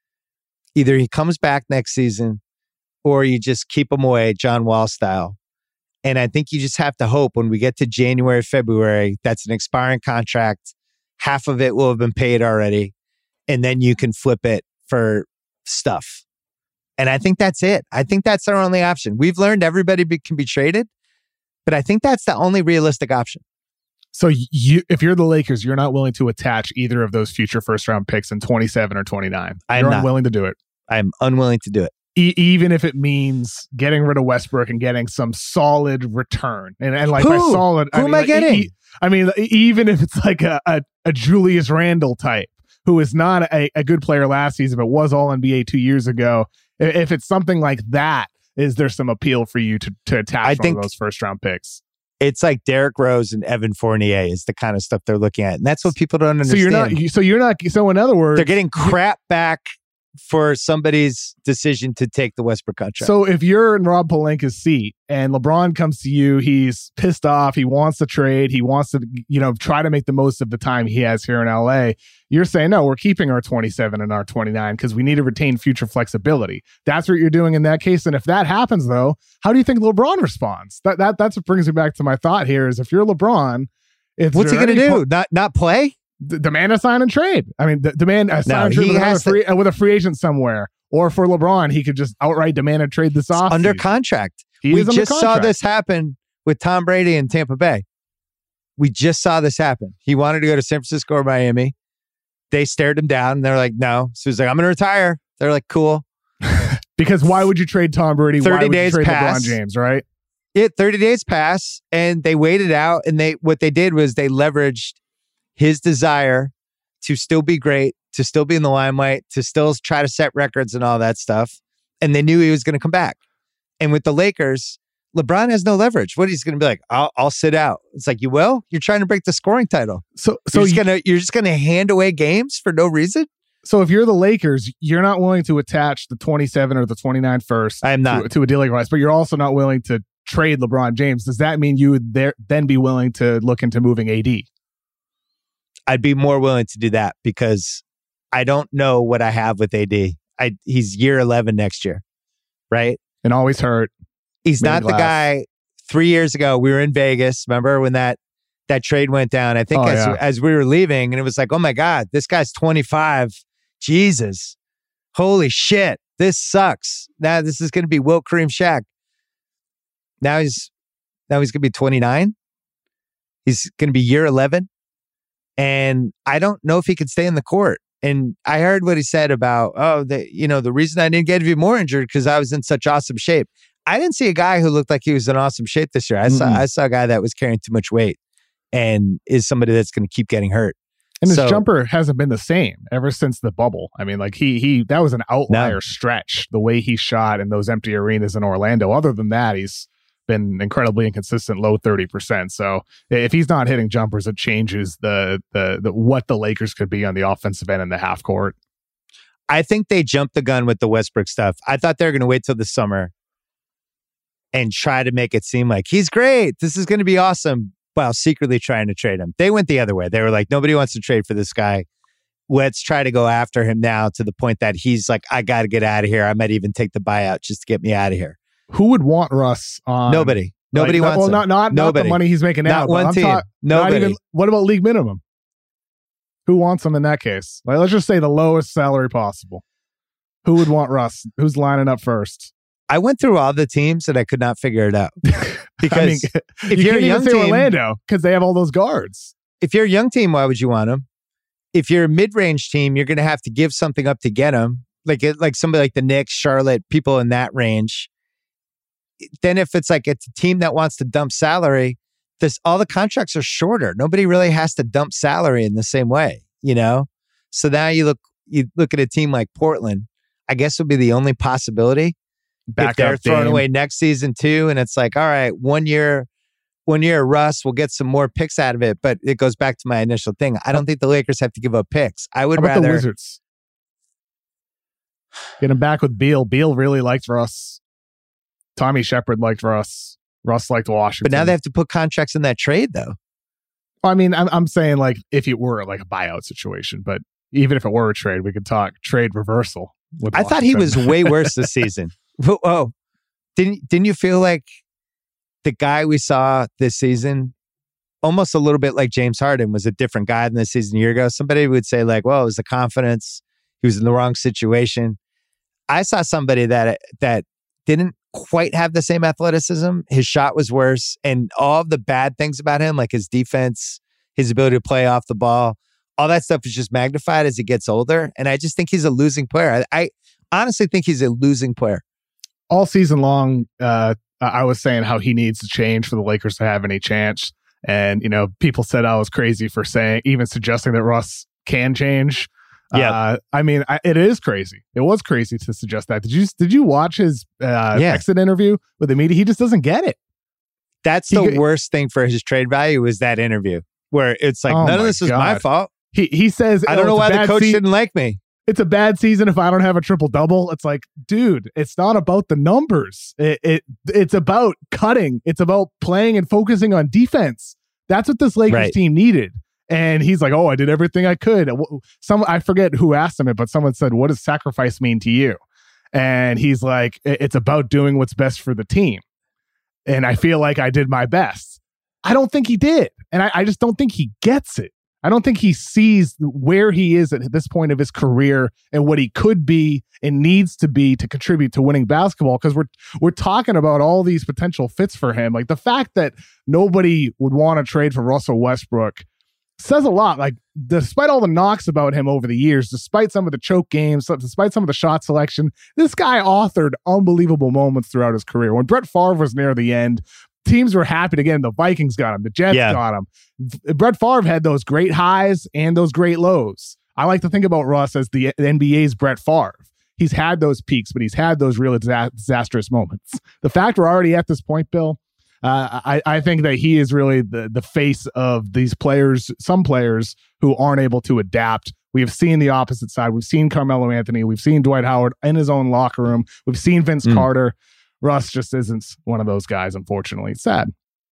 Either he comes back next season or you just keep him away, John Wall style. And I think you just have to hope when we get to January, February, that's an expiring contract. Half of it will have been paid already. And then you can flip it for stuff. And I think that's it. I think that's our only option. We've learned everybody can be traded, but I think that's the only realistic option. So if you're the Lakers, you're not willing to attach either of those future first-round picks in 27 or 29. You're unwilling to do it. I'm unwilling to do it. Even if it means getting rid of Westbrook and getting some solid return. And by solid, who am I getting? Even if it's like a Julius Randle type, who is not a good player last season, but was All-NBA 2 years ago. If it's something like that, is there some appeal for you to attach one of those first-round picks? It's like Derrick Rose and Evan Fournier is the kind of stuff they're looking at. And that's what people don't understand. So in other words, they're getting crap back for somebody's decision to take the Westbrook contract. So if you're in Rob Pelinka's seat and LeBron comes to you, he's pissed off. He wants to trade. He wants to, try to make the most of the time he has here in LA. You're saying, no, we're keeping our 27 and our 29 because we need to retain future flexibility. That's what you're doing in that case. And if that happens, though, how do you think LeBron responds? That's what brings me back to my thought here is if you're LeBron, what's he going to do? Not play? Demand a sign and trade. I mean, demand a sign and trade with a free agent somewhere. Or for LeBron, he could just outright demand a trade this offseason. Under contract. We just saw this happen with Tom Brady in Tampa Bay. We just saw this happen. He wanted to go to San Francisco or Miami. They stared him down. And they're like, no. So he's like, I'm going to retire. They're like, cool. Because why would you trade Tom Brady? 30 days trade pass. LeBron James, right? 30 days pass. And they waited out. And what they did was they leveraged his desire to still be great, to still be in the limelight, to still try to set records and all that stuff. And they knew he was going to come back. And with the Lakers, LeBron has no leverage. What he's going to be like, I'll sit out. It's like, you will? You're trying to break the scoring title. So you're just going to hand away games for no reason? So if you're the Lakers, you're not willing to attach the 27 or the 29 first I am not. to a deal like this, but you're also not willing to trade LeBron James. Does that mean you would then be willing to look into moving AD? I'd be more willing to do that because I don't know what I have with AD. He's year 11 next year, right? And always hurt. He's not the guy. 3 years ago, we were in Vegas. Remember when that trade went down? I think as we were leaving, and it was like, oh my God, this guy's 25. Jesus. Holy shit. This sucks. Now this is going to be Wilt Kareem Shaq. Now he's going to be 29. He's going to be year 11. And I don't know if he could stay in the court. And I heard what he said about, the reason I didn't get to be more injured because I was in such awesome shape. I didn't see a guy who looked like he was in awesome shape this year. I saw a guy that was carrying too much weight and is somebody that's going to keep getting hurt. And his jumper hasn't been the same ever since the bubble. I mean, like he that was an outlier stretch, the way he shot in those empty arenas in Orlando. Other than that, he's been incredibly inconsistent, low 30%. So if he's not hitting jumpers, it changes the what the Lakers could be on the offensive end in the half court. I think they jumped the gun with the Westbrook stuff. I thought they were going to wait till the summer and try to make it seem like he's great. This is going to be awesome, while secretly trying to trade him. They went the other way. They were like, nobody wants to trade for this guy. Let's try to go after him now to the point that he's like, I got to get out of here. I might even take the buyout just to get me out of here. Who would want Russ on? Nobody. Nobody wants him. Not the money he's making now. Not one team. Nobody. What about league minimum? Who wants him in that case? Like, let's just say the lowest salary possible. Who would want Russ? Who's lining up first? I went through all the teams and I could not figure it out. Because if you're a young team, Orlando, because they have all those guards. If you're a young team, why would you want him? If you're a mid-range team, you're going to have to give something up to get him. Like somebody like the Knicks, Charlotte, people in that range. Then if it's a team that wants to dump salary, all the contracts are shorter. Nobody really has to dump salary in the same way, So now you look at a team like Portland. I guess would be the only possibility. If they're throwing away next season too, and it's like, all right, 1 year Russ, we'll get some more picks out of it. But it goes back to my initial thing. I don't think the Lakers have to give up picks. I would rather the Wizards get him back with Beal. Beal really liked Russ. Tommy Shepard liked Russ. Russ liked Washington. But now they have to put contracts in that trade, though. I mean, I'm saying like if it were like a buyout situation, but even if it were a trade, we could talk trade reversal. I thought he was way worse this season. Oh, didn't you feel like the guy we saw this season, almost a little bit like James Harden, was a different guy than this season a year ago? Somebody would say like, well, it was the confidence. He was in the wrong situation. I saw somebody that didn't quite have the same athleticism. His shot was worse. And all of the bad things about him, like his defense, his ability to play off the ball, all that stuff is just magnified as he gets older. And I just think he's a losing player. I honestly think he's a losing player. All season long, I was saying how he needs to change for the Lakers to have any chance. And, people said I was crazy for even suggesting that Russ can change. Yeah. I mean, it is crazy. It was crazy to suggest that. Did you watch his exit interview with the media? He just doesn't get it. That's the worst thing for his trade value is that interview where it's like, none of this is my fault. He says, I don't know why the coach didn't like me. It's a bad season if I don't have a triple-double. It's like, dude, it's not about the numbers. It's about cutting. It's about playing and focusing on defense. That's what this Lakers team needed. And he's like, oh, I did everything I could. I forget who asked him it, but someone said, what does sacrifice mean to you? And he's like, it's about doing what's best for the team. And I feel like I did my best. I don't think he did. And I just don't think he gets it. I don't think he sees where he is at this point of his career and what he could be and needs to be to contribute to winning basketball. Because we're talking about all these potential fits for him. Like the fact that nobody would want to trade for Russell Westbrook says a lot. Like despite all the knocks about him over the years, despite some of the choke games, despite some of the shot selection, this guy authored unbelievable moments throughout his career. When Brett Favre was near the end, teams were happy to get him. The Vikings got him. The Jets got him. Brett Favre had those great highs and those great lows. I like to think about Russ as the NBA's Brett Favre. He's had those peaks, but he's had those really disastrous moments. The fact we're already at this point, Bill, I think that he is really the face of these players, some players who aren't able to adapt. We have seen the opposite side. We've seen Carmelo Anthony. We've seen Dwight Howard in his own locker room. We've seen Vince Carter. Russ just isn't one of those guys, unfortunately. It's sad.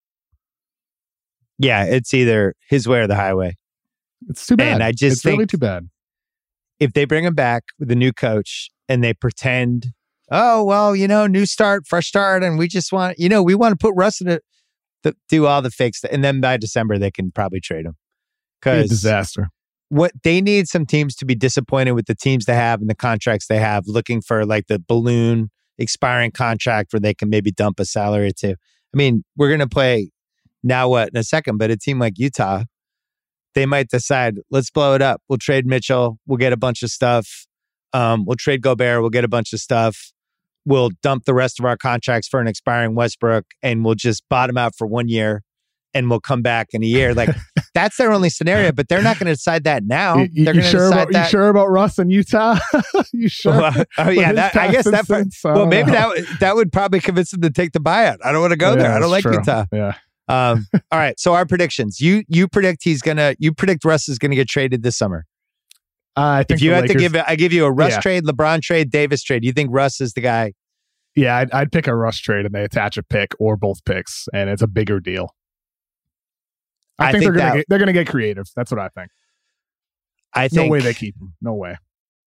Yeah, it's either his way or the highway. It's too bad. And I just think really too bad. If they bring him back with a new coach and they pretend, oh, well, new start, fresh start, and we just want, we want to put Russ in it, do all the fake stuff. And then by December, they can probably trade him. Because disaster. What they need some teams to be disappointed with the teams they have and the contracts they have, looking for like the balloon expiring contract where they can maybe dump a salary or two. I mean, we're going to play now what in a second. But a team like Utah, they might decide, let's blow it up. We'll trade Mitchell. We'll get a bunch of stuff. We'll trade Gobert. We'll get a bunch of stuff. We'll dump the rest of our contracts for an expiring Westbrook, and we'll just bottom out for 1 year, and we'll come back in a year. Like, that's their only scenario, but they're not going to decide that now. They're going to decide that. You sure about Russ in Utah? You sure? Oh yeah, I guess that part. Well, maybe that would probably convince them to take the buyout. I don't want to go there. I don't like Utah. Yeah. All right. So our predictions. You predict Russ is gonna get traded this summer. I think if you had to I give you a Russ trade, LeBron trade, Davis trade. You think Russ is the guy? Yeah, I'd pick a Russ trade and they attach a pick or both picks, and it's a bigger deal. I think they're gonna get creative. That's what I think. No way they keep him. No way.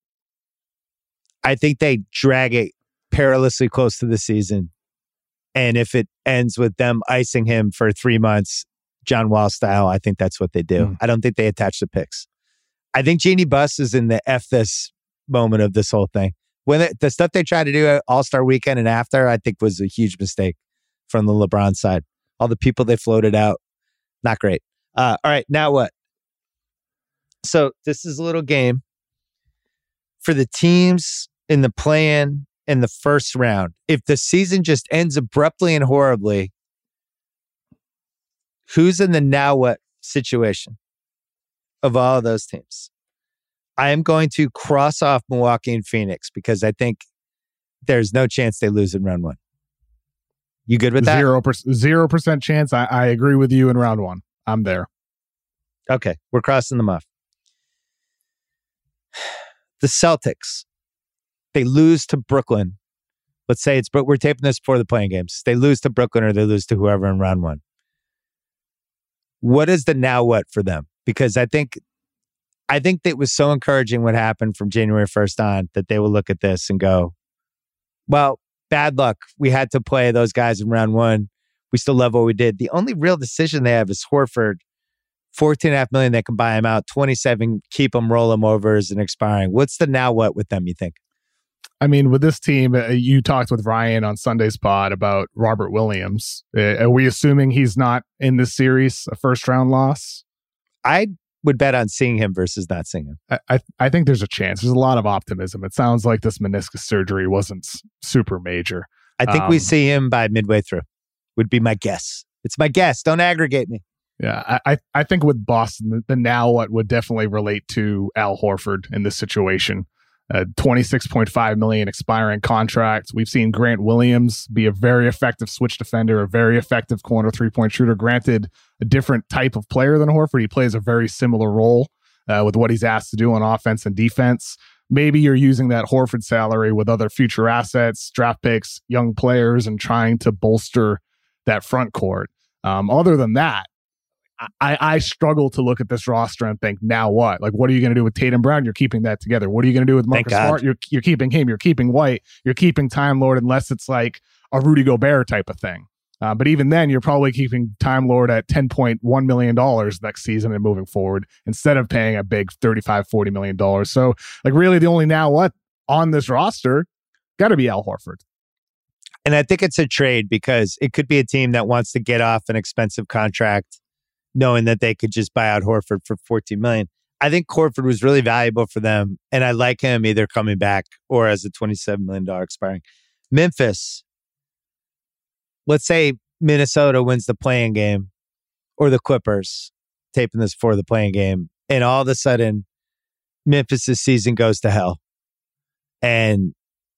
I think they drag it perilously close to the season. And if it ends with them icing him for 3 months, John Wall style, I think that's what they do. I don't think they attach the picks. I think Jeannie Buss is in the F this moment of this whole thing. When the stuff they tried to do at All-Star Weekend and after, I think was a huge mistake from the LeBron side. All the people they floated out, not great. All right, now what? So this is a little game for the teams in the play-in in the first round. If the season just ends abruptly and horribly, who's in the now what situation of all of those teams? I am going to cross off Milwaukee and Phoenix because I think there's no chance they lose in round one. You good with that? 0% chance. I agree with you in round one. I'm there. Okay, we're crossing them off. The Celtics. They lose to Brooklyn. Let's say we're taping this before the playing games. They lose to Brooklyn or they lose to whoever in round one. What is the now what for them? Because I think it was so encouraging what happened from January 1st on that they will look at this and go, well, bad luck. We had to play those guys in round one. We still love what we did. The only real decision they have is Horford. $14.5 million, they can buy him out. 27, keep him, roll him over as an expiring. What's the now what with them, you think? I mean, with this team, you talked with Ryan on Sunday's pod about Robert Williams. Are we assuming he's not in this series, a first-round loss? I would bet on seeing him versus not seeing him. I think there's a chance. There's a lot of optimism. It sounds like this meniscus surgery wasn't super major. I think we see him by midway through, would be my guess. It's my guess. Don't aggregate me. Yeah, I think with Boston, the now what would definitely relate to Al Horford in this situation. $26.5 million expiring contract. We've seen Grant Williams be a very effective switch defender, a very effective corner three-point shooter. Granted, a different type of player than Horford. He plays a very similar role with what he's asked to do on offense and defense. Maybe you're using that Horford salary with other future assets, draft picks, young players, and trying to bolster that front court. Other than that, I struggle to look at this roster and think, now what? Like, what are you going to do with Tatum Brown? You're keeping that together. What are you going to do with Marcus Smart? You're keeping him. You're keeping White. You're keeping Time Lord unless it's like a Rudy Gobert type of thing. But even then, you're probably keeping Time Lord at $10.1 million next season and moving forward instead of paying a big $35-40 million. So, like, really the only now what on this roster got to be Al Horford. And I think it's a trade because it could be a team that wants to get off an expensive contract knowing that they could just buy out Horford for $14 million. I think Horford was really valuable for them, and I like him either coming back or as a $27 million expiring. Memphis, let's say Minnesota wins the play-in game, or the Clippers, taping this before the play-in game, and all of a sudden, Memphis' season goes to hell. And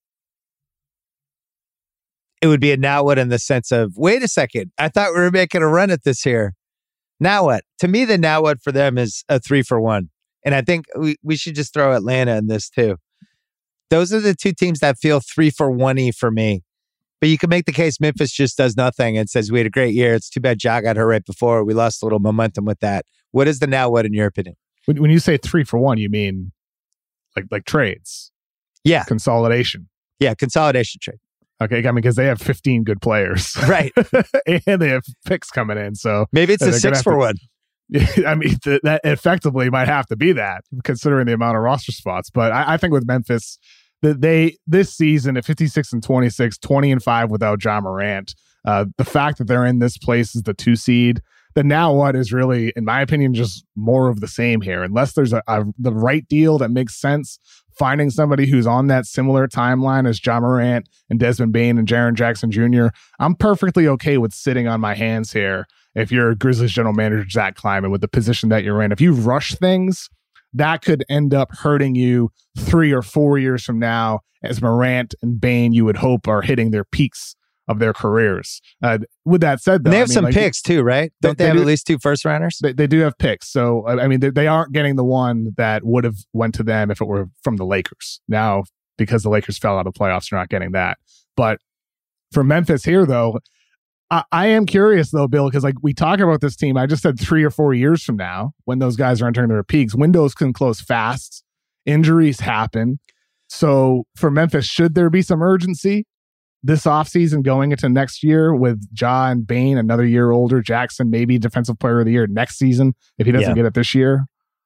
it would be a now what in the sense of, wait a second, I thought we were making a run at this here. Now what? To me, the now what for them is a 3-for-1. And I think we should just throw Atlanta in this too. Those are the two teams that feel 3-for-1-y for me. But you can make the case Memphis just does nothing and says, we had a great year. It's too bad Ja got hurt right before. We lost a little momentum with that. What is the now what in your opinion? When you say 3-for-1, you mean like trades? Yeah. Consolidation. Yeah, consolidation trade. Okay, I mean, because they have 15 good players. Right. And they have picks coming in. So maybe it's a 6-for-1. I mean, that effectively might have to be that, considering the amount of roster spots. But I think with Memphis, this season at 56-26, 20-5 without Ja Morant, The fact that they're in this place as the 2 seed, the now what is really, in my opinion, just more of the same here. Unless there's the right deal that makes sense, finding somebody who's on that similar timeline as Ja Morant and Desmond Bane and Jaren Jackson Jr., I'm perfectly okay with sitting on my hands here if you're Grizzlies general manager Zach Kleiman with the position that you're in. If you rush things, that could end up hurting you 3 or 4 years from now, as Morant and Bane, you would hope, are hitting their peaks of their careers. With that said, though, they have some picks too, right? Don't they have at least 2 first rounders? They do have picks. So, I mean, they aren't getting the one that would have went to them if it were from the Lakers. Now, because the Lakers fell out of the playoffs, they're not getting that. But for Memphis here, though, I am curious, though, Bill, because like we talk about this team, I just said 3 or 4 years from now, when those guys are entering their peaks, windows can close fast. Injuries happen. So for Memphis, should there be some urgency this offseason going into next year with Ja and Bane, another year older, Jackson, maybe defensive player of the year next season if he doesn't get it this year?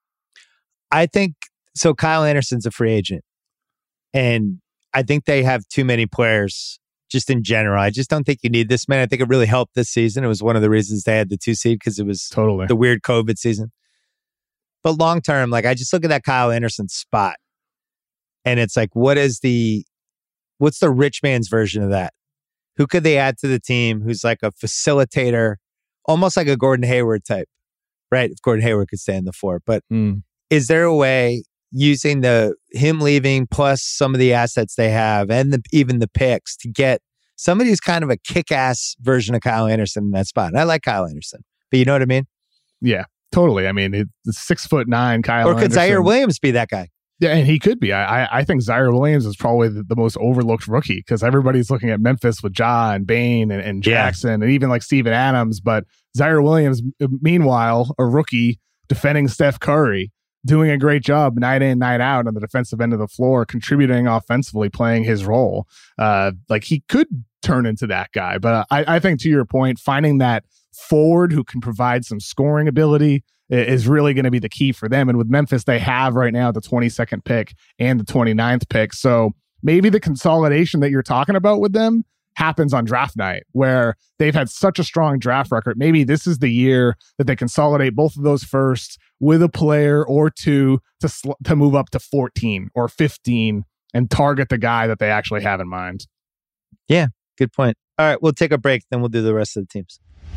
I think so. Kyle Anderson's a free agent, and I think they have too many players just in general. I just don't think you need this man. I think it really helped this season. It was one of the reasons they had the 2 seed, because it was the weird COVID season. But long term, like I just look at that Kyle Anderson spot, and it's like, what's the rich man's version of that? Who could they add to the team who's like a facilitator, almost like a Gordon Hayward type, right? If Gordon Hayward could stay in the 4. But is there a way, using him leaving plus some of the assets they have and even the picks, to get somebody who's kind of a kick-ass version of Kyle Anderson in that spot? And I like Kyle Anderson, but you know what I mean? Yeah, totally. I mean, it's 6'9" Kyle Anderson. Or could Zaire Williams be that guy? Yeah, and he could be. I think Zaire Williams is probably the most overlooked rookie, because everybody's looking at Memphis with Ja and Bane and Jackson and even like Steven Adams. But Zaire Williams, meanwhile, a rookie defending Steph Curry, doing a great job night in, night out on the defensive end of the floor, contributing offensively, playing his role. Like he could turn into that guy. But I think, to your point, finding that forward who can provide some scoring ability is really going to be the key for them. And with Memphis, they have right now the 22nd pick and the 29th pick. So maybe the consolidation that you're talking about with them happens on draft night, where they've had such a strong draft record. Maybe this is the year that they consolidate both of those first with a player or two to move up to 14 or 15 and target the guy that they actually have in mind. Yeah, good point. All right, we'll take a break, then we'll do the rest of the teams.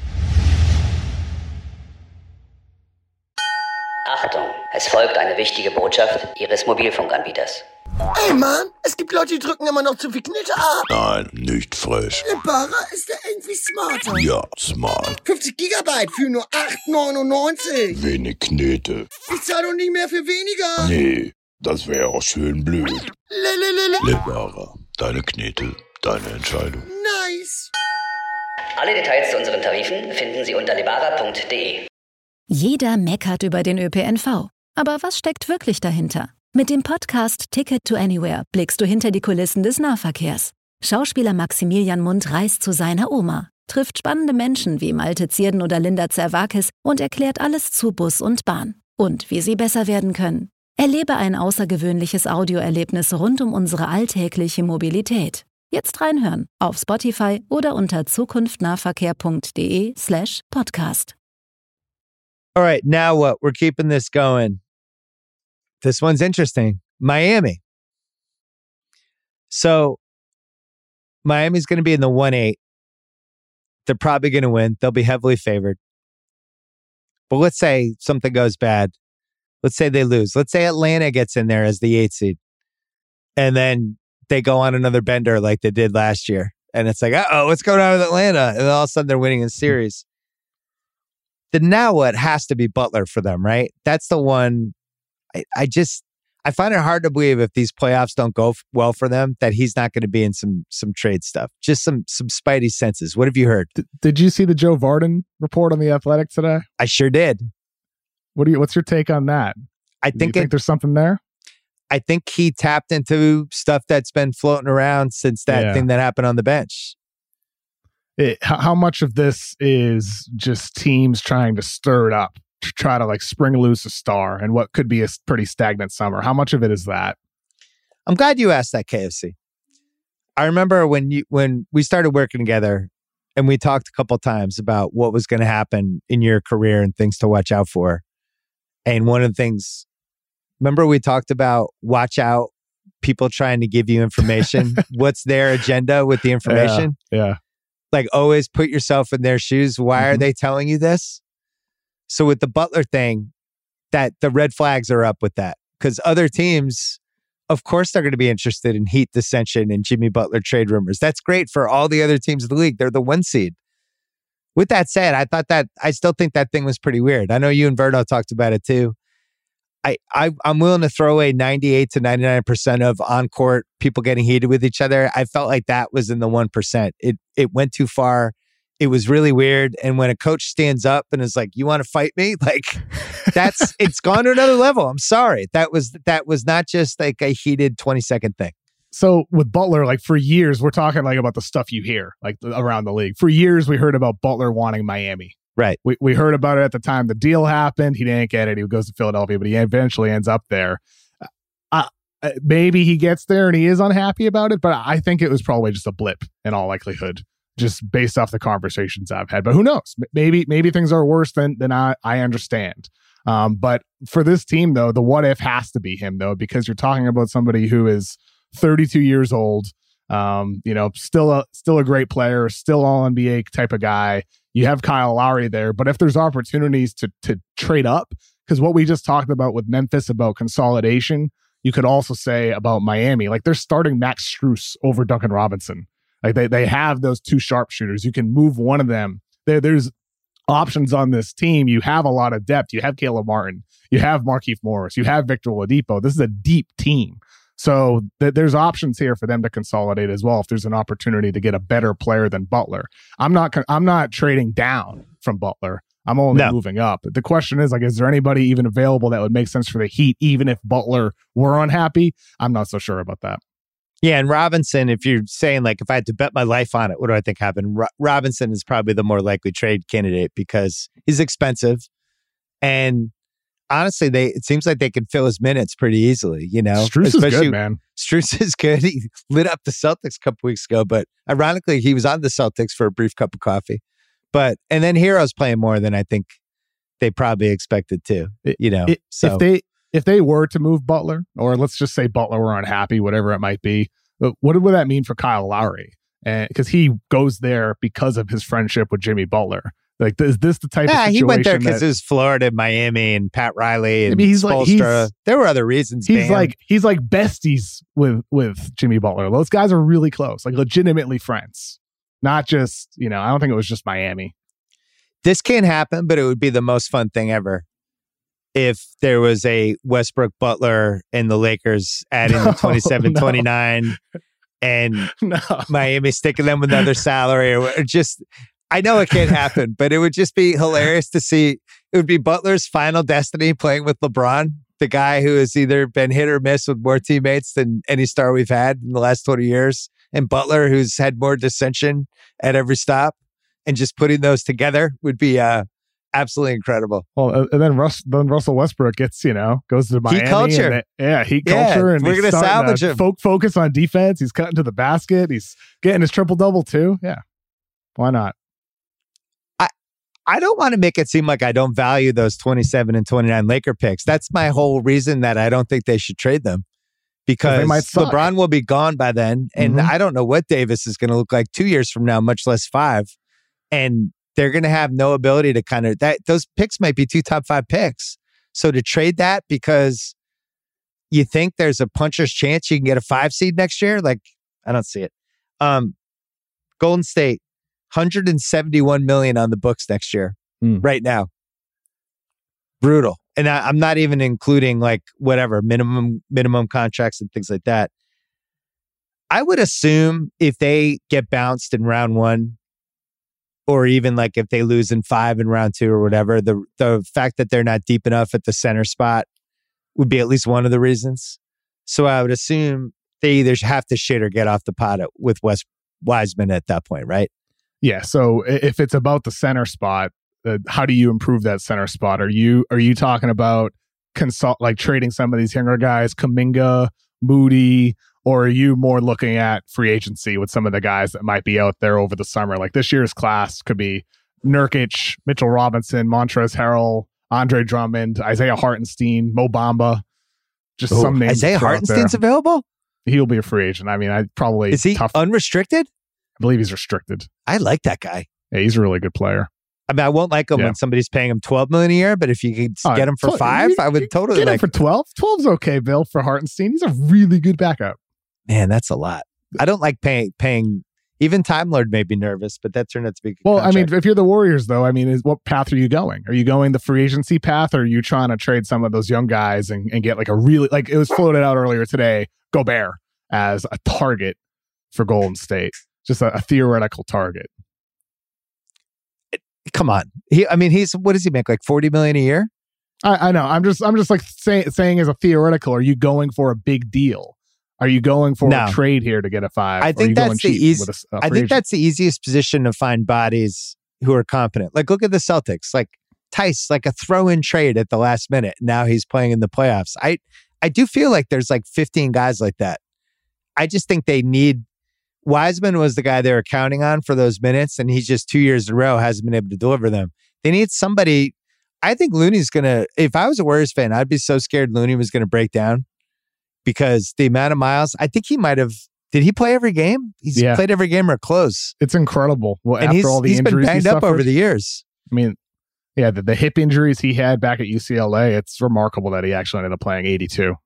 Achtung, es folgt eine wichtige Botschaft Ihres Mobilfunkanbieters. Ey Mann, es gibt Leute, die drücken immer noch zu viel Knete ab. Nein, nicht frech. Lebara ist ja irgendwie smarter. Ja, smart. 50 Gigabyte für nur 8,99. Wenig Knete. Ich zahle doch nicht mehr für weniger. Nee, das wäre auch schön blöd. Lebara, deine Knete, deine Entscheidung. Nice. Alle Details zu unseren Tarifen finden Sie unter lebara.de. Jeder meckert über den ÖPNV. Aber was steckt wirklich dahinter? Mit dem Podcast Ticket to Anywhere blickst du hinter die Kulissen des Nahverkehrs. Schauspieler Maximilian Mund reist zu seiner Oma, trifft spannende Menschen wie Malte Zierden oder Linda Zerwakis und erklärt alles zu Bus und Bahn und wie sie besser werden können. Erlebe ein außergewöhnliches Audioerlebnis rund um unsere alltägliche Mobilität. Jetzt reinhören auf Spotify oder unter zukunftnahverkehr.de/podcast. All right, now what? We're keeping this going. This one's interesting. Miami. So Miami's going to be in the 1-8. They're probably going to win. They'll be heavily favored. But let's say something goes bad. Let's say they lose. Let's say Atlanta gets in there as the 8th seed. And then they go on another bender like they did last year. And it's like, uh-oh, what's going on with Atlanta? And then all of a sudden they're winning a series. Then now what? Has to be Butler for them, right? That's the one. I find it hard to believe, if these playoffs don't go well for them, that he's not going to be in some trade stuff. Just some spidey senses. What have you heard? Did you see the Joe Varden report on The Athletic today? I sure did. What's your take on that? I think there's something there. I think he tapped into stuff that's been floating around since that thing that happened on the bench. How much of this is just teams trying to stir it up, to try to like spring loose a star and what could be a pretty stagnant summer? How much of it is that? I'm glad you asked that, KFC. I remember when we started working together, and we talked a couple times about what was going to happen in your career and things to watch out for. And one of the things, remember we talked about watch out people trying to give you information. What's their agenda with the information? Yeah. Like always put yourself in their shoes. Why are they telling you this? So with the Butler thing, that the red flags are up with that, because other teams, of course, they're going to be interested in Heat dissension and Jimmy Butler trade rumors. That's great for all the other teams of the league. They're the 1 seed. With that said, I still think that thing was pretty weird. I know you and Verno talked about it too. I'm willing to throw away 98 to 99% of on-court people getting heated with each other. I felt like that was in the 1%. It went too far. It was really weird. And when a coach stands up and is like, "You want to fight me?" Like it's gone to another level. I'm sorry. That was not just like a heated 20-second thing. So with Butler, like for years, we're talking like about the stuff you hear like around the league. For years, we heard about Butler wanting Miami. Right. We heard about it at the time the deal happened. He didn't get it. He goes to Philadelphia, but he eventually ends up there. Maybe he gets there and he is unhappy about it, but I think it was probably just a blip in all likelihood, just based off the conversations I've had. But who knows? Maybe things are worse than I understand. But for this team, though, the what if has to be him, though, because you're talking about somebody who is 32 years old, still a great player, still all NBA type of guy. You have Kyle Lowry there, but if there's opportunities to trade up, because what we just talked about with Memphis about consolidation, you could also say about Miami. Like they're starting Max Strus over Duncan Robinson. Like they have those two sharpshooters. You can move one of them. There's options on this team. You have a lot of depth. You have Caleb Martin. You have Markieff Morris. You have Victor Oladipo. This is a deep team. So there's options here for them to consolidate as well if there's an opportunity to get a better player than Butler. I'm not trading down from Butler. I'm only moving up. The question is, like, is there anybody even available that would make sense for the Heat, even if Butler were unhappy? I'm not so sure about that. Yeah, and Robinson, if you're saying, like, if I had to bet my life on it, what do I think happened? Robinson is probably the more likely trade candidate because he's expensive. And honestly, it seems like they can fill his minutes pretty easily, you know? Strus is good, man. Strus is good. He lit up the Celtics a couple weeks ago, but ironically, he was on the Celtics for a brief cup of coffee. And then Hero's playing more than I think they probably expected to, you know? So if they were to move Butler, or let's just say Butler were unhappy, whatever it might be, what would that mean for Kyle Lowry? Because he goes there because of his friendship with Jimmy Butler. Like, is this the type of situation? He went there because it was Florida, Miami, and Pat Riley and Spoelstra. There were other reasons. He's like besties with Jimmy Butler. Those guys are really close, like legitimately friends. Not just, I don't think it was just Miami. This can't happen, but it would be the most fun thing ever if there was a Westbrook Butler and the Lakers adding the 27-29 and Miami sticking them with another salary or just. I know it can't happen, but it would just be hilarious to see. It would be Butler's final destiny playing with LeBron, the guy who has either been hit or miss with more teammates than any star we've had in the last 20 years. And Butler, who's had more dissension at every stop. And just putting those together would be absolutely incredible. Well, and then Russell Westbrook gets, goes to Miami. Heat culture. Heat culture. And we're going to salvage him. Focus on defense. He's cutting to the basket. He's getting his triple-double too. Yeah. Why not? I don't want to make it seem like I don't value those 27 and 29 Laker picks. That's my whole reason that I don't think they should trade them. Because LeBron will be gone by then. And I don't know what Davis is going to look like 2 years from now, much less 5. And they're going to have no ability to those picks might be 2 top 5 picks. So to trade that because you think there's a puncher's chance you can get a 5 seed next year, like, I don't see it. Golden State, $171 million on the books next year, right now. Brutal. And I'm not even including like whatever minimum contracts and things like that. I would assume if they get bounced in round 1, or even like if they lose in 5 in round 2 or whatever, the fact that they're not deep enough at the center spot would be at least one of the reasons. So I would assume they either have to shit or get off the pot with Wiseman at that point, right? Yeah. So if it's about the center spot, how do you improve that center spot? Are you talking about trading some of these younger guys, Kuminga, Moody, Or are you more looking at free agency with some of the guys that might be out there over the summer? Like this year's class could be Nurkic, Mitchell Robinson, Montrezl Harrell, Andre Drummond, Isaiah Hartenstein, Mo Bamba. Just some names. Isaiah Hartenstein's available? He'll be a free agent. I mean, Is he unrestricted? I believe he's restricted. I like that guy. Yeah, he's a really good player. I mean, I won't like him when somebody's paying him $12 million a year, but if you could get him for $5, I would totally get him for $12. $12's okay, Bill, for Hartenstein. He's a really good backup. Man, that's a lot. I don't like paying. Even Time Lord made me nervous, but that turned out to be a good contract. I mean, if you're the Warriors, though, I mean, what path are you going? Are you going the free agency path, or are you trying to trade some of those young guys and get like a really, like it was floated out earlier today, Gobert as a target for Golden State, just a theoretical target. Come on, he's what does he make, like $40 million a year? I know. I'm just like saying as a theoretical. Are you going for a big deal? Are you going for a trade here to get a 5? I think that's the easiest. I think that's the easiest position to find bodies who are competent. Like, look at the Celtics. Like Tice, like a throw-in trade at the last minute. Now he's playing in the playoffs. I do feel like there's like 15 guys like that. I just think they need. Wiseman was the guy they were counting on for those minutes, and he's just 2 years in a row hasn't been able to deliver them. They need somebody. I think Looney's gonna. If I was a Warriors fan, I'd be so scared Looney was gonna break down. Because the amount of miles, I think he might have. Did he play every game? He's played every game or close. It's incredible. Well, and after all the injuries been banged up over the years. I mean, yeah, the hip injuries he had back at UCLA. It's remarkable that he actually ended up playing 82.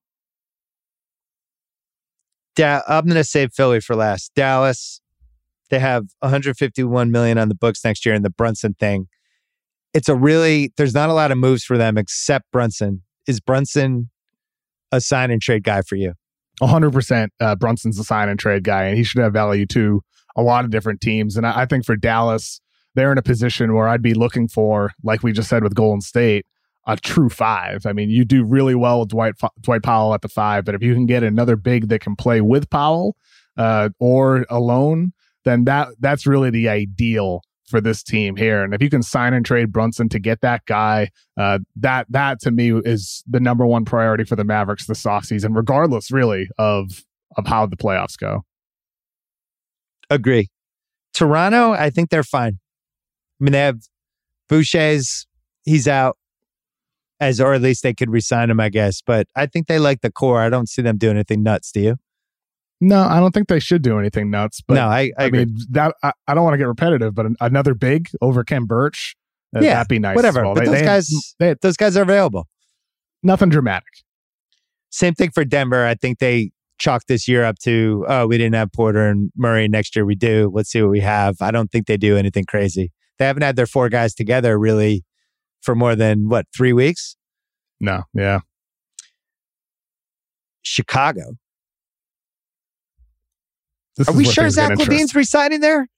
Yeah, I'm going to save Philly for last. Dallas, they have $151 million on the books next year in the Brunson thing. There's not a lot of moves for them except Brunson. Is Brunson a sign and trade guy for you? 100%. Brunson's a sign and trade guy, and he should have value to a lot of different teams. And I think for Dallas, they're in a position where I'd be looking for, like we just said with Golden State, a true 5. I mean, you do really well with Dwight Powell at the 5, but if you can get another big that can play with Powell or alone, then that's really the ideal for this team here. And if you can sign and trade Brunson to get that guy, that to me is the number one priority for the Mavericks this offseason, regardless really of how the playoffs go. Agree. Toronto, I think they're fine. I mean, they have Boucher's, he's out, or at least they could re-sign him, I guess. But I think they like the core. I don't see them doing anything nuts, do you? No, I don't think they should do anything nuts. But no, I mean, that I don't want to get repetitive, but another big over Khem Birch, that'd be nice. Whatever. Well. But those guys are available. Nothing dramatic. Same thing for Denver. I think they chalked this year up to, we didn't have Porter and Murray. Next year we do. Let's see what we have. I don't think they do anything crazy. They haven't had their 4 guys together really for more than, 3 weeks? No, yeah. Chicago. Are we sure Zach LaVine's resigning there?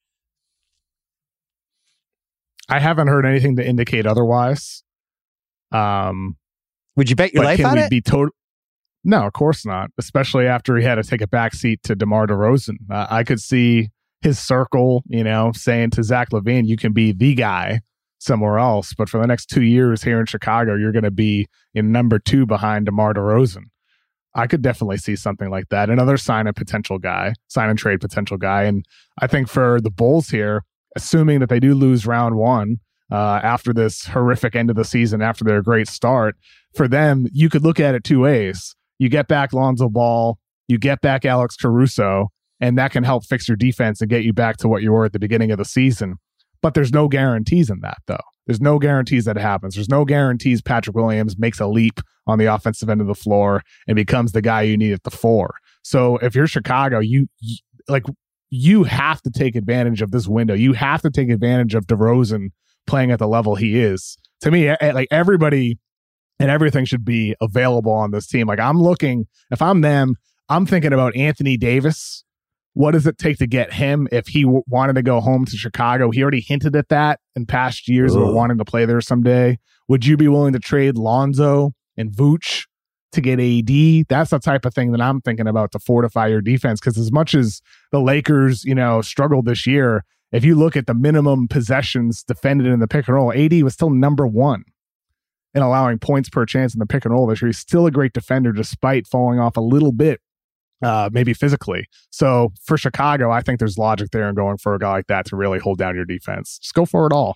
I haven't heard anything to indicate otherwise. Would you bet your life on it? No, of course not. Especially after he had to take a backseat to DeMar DeRozan. I could see his circle, saying to Zach LaVine, you can be the guy somewhere else. But for the next 2 years here in Chicago, you're going to be in number 2 behind DeMar DeRozan. I could definitely see something like that. Another sign and trade potential guy. And I think for the Bulls here, assuming that they do lose round 1 after this horrific end of the season, after their great start, for them, you could look at it 2 ways. You get back Lonzo Ball, you get back Alex Caruso, and that can help fix your defense and get you back to what you were at the beginning of the season. But there's no guarantees in that, though. There's no guarantees that it happens. There's no guarantees Patrick Williams makes a leap on the offensive end of the floor and becomes the guy you need at the 4. So if you're Chicago, you have to take advantage of this window. You have to take advantage of DeRozan playing at the level he is. To me, like everybody and everything should be available on this team. Like if I'm them, I'm thinking about Anthony Davis. What does it take to get him if he wanted to go home to Chicago? He already hinted at that in past years about wanting to play there someday. Would you be willing to trade Lonzo and Vooch to get AD? That's the type of thing that I'm thinking about to fortify your defense. Because as much as the Lakers, struggled this year, if you look at the minimum possessions defended in the pick and roll, AD was still number 1 in allowing points per chance in the pick and roll this year. He's still a great defender despite falling off a little bit maybe physically. So for Chicago, I think there's logic there in going for a guy like that to really hold down your defense. Just go for it all.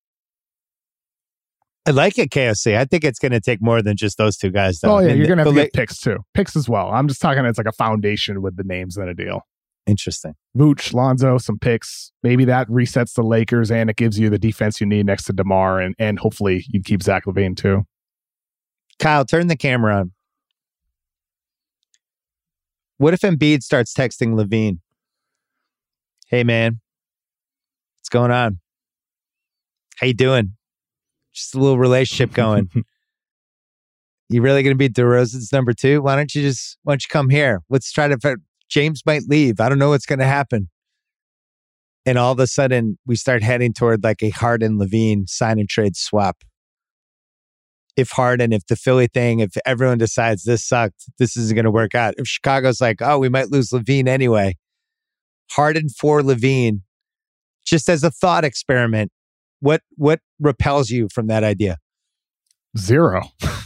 I like it, KOC. I think it's going to take more than just those two guys, though. Oh, yeah, you're going to have to get picks, too. Picks as well. I'm just talking it's like a foundation with the names in a deal. Interesting. Vooch, Lonzo, some picks. Maybe that resets the Lakers, and it gives you the defense you need next to DeMar, and hopefully you keep Zach LaVine, too. Kyle, turn the camera on. What if Embiid starts texting LaVine? Hey, man. What's going on? How you doing? Just a little relationship going. You really going to be DeRozan's number 2? Why don't you come here? Let's try to... James might leave. I don't know what's going to happen. And all of a sudden, we start heading toward like a Harden-LaVine sign and trade swap. If the Philly thing, if everyone decides this sucked, this isn't going to work out. If Chicago's like, oh, we might lose LaVine anyway. Harden for LaVine, just as a thought experiment, what repels you from that idea? Zero.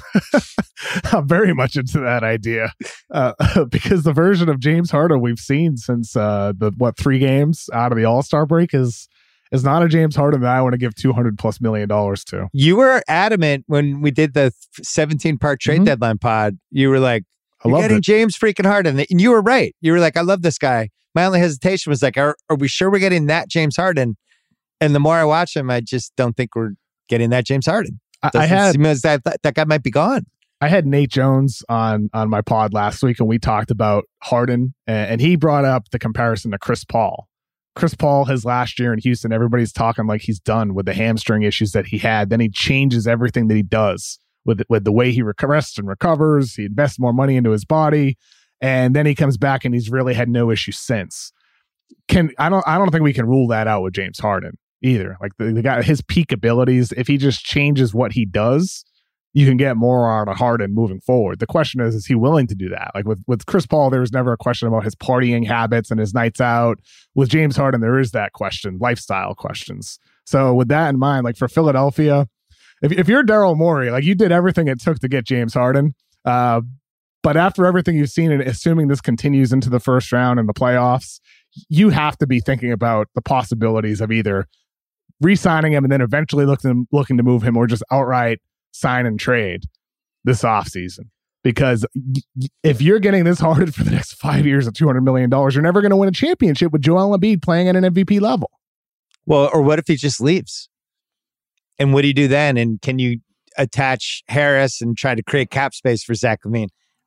I'm very much into that idea because the version of James Harden we've seen since 3 games out of the All-Star break is not a James Harden that I want to give $200+ million to. You were adamant when we did the 17-part trade deadline pod. You were like, "You're getting James freaking Harden," and you were right. You were like, "I love this guy." My only hesitation was like, "Are we sure we're getting that James Harden?" And the more I watch him, I just don't think we're getting that James Harden. That guy might be gone. I had Nate Jones on my pod last week, and we talked about Harden, and he brought up the comparison to Chris Paul. Chris Paul, his last year in Houston, everybody's talking like he's done with the hamstring issues that he had. Then he changes everything that he does with the way he rests and recovers. He invests more money into his body, and then he comes back and he's really had no issues since. I don't think we can rule that out with James Harden either. Like the guy, his peak abilities, if he just changes what he does, you can get more out of Harden moving forward. The question is he willing to do that? Like with Chris Paul, there was never a question about his partying habits and his nights out. With James Harden, there is that question, lifestyle questions. So with that in mind, like for Philadelphia, if you're Daryl Morey, like you did everything it took to get James Harden, but after everything you've seen, and assuming this continues into the first round and the playoffs, you have to be thinking about the possibilities of either re-signing him and then eventually looking to move him, or just outright sign and trade this offseason. Because if you're getting this Harden for the next 5 years at $200 million, you're never going to win a championship with Joel Embiid playing at an MVP level. Well, or what if he just leaves? And what do you do then? And can you attach Harris and try to create cap space for Zach LaVine?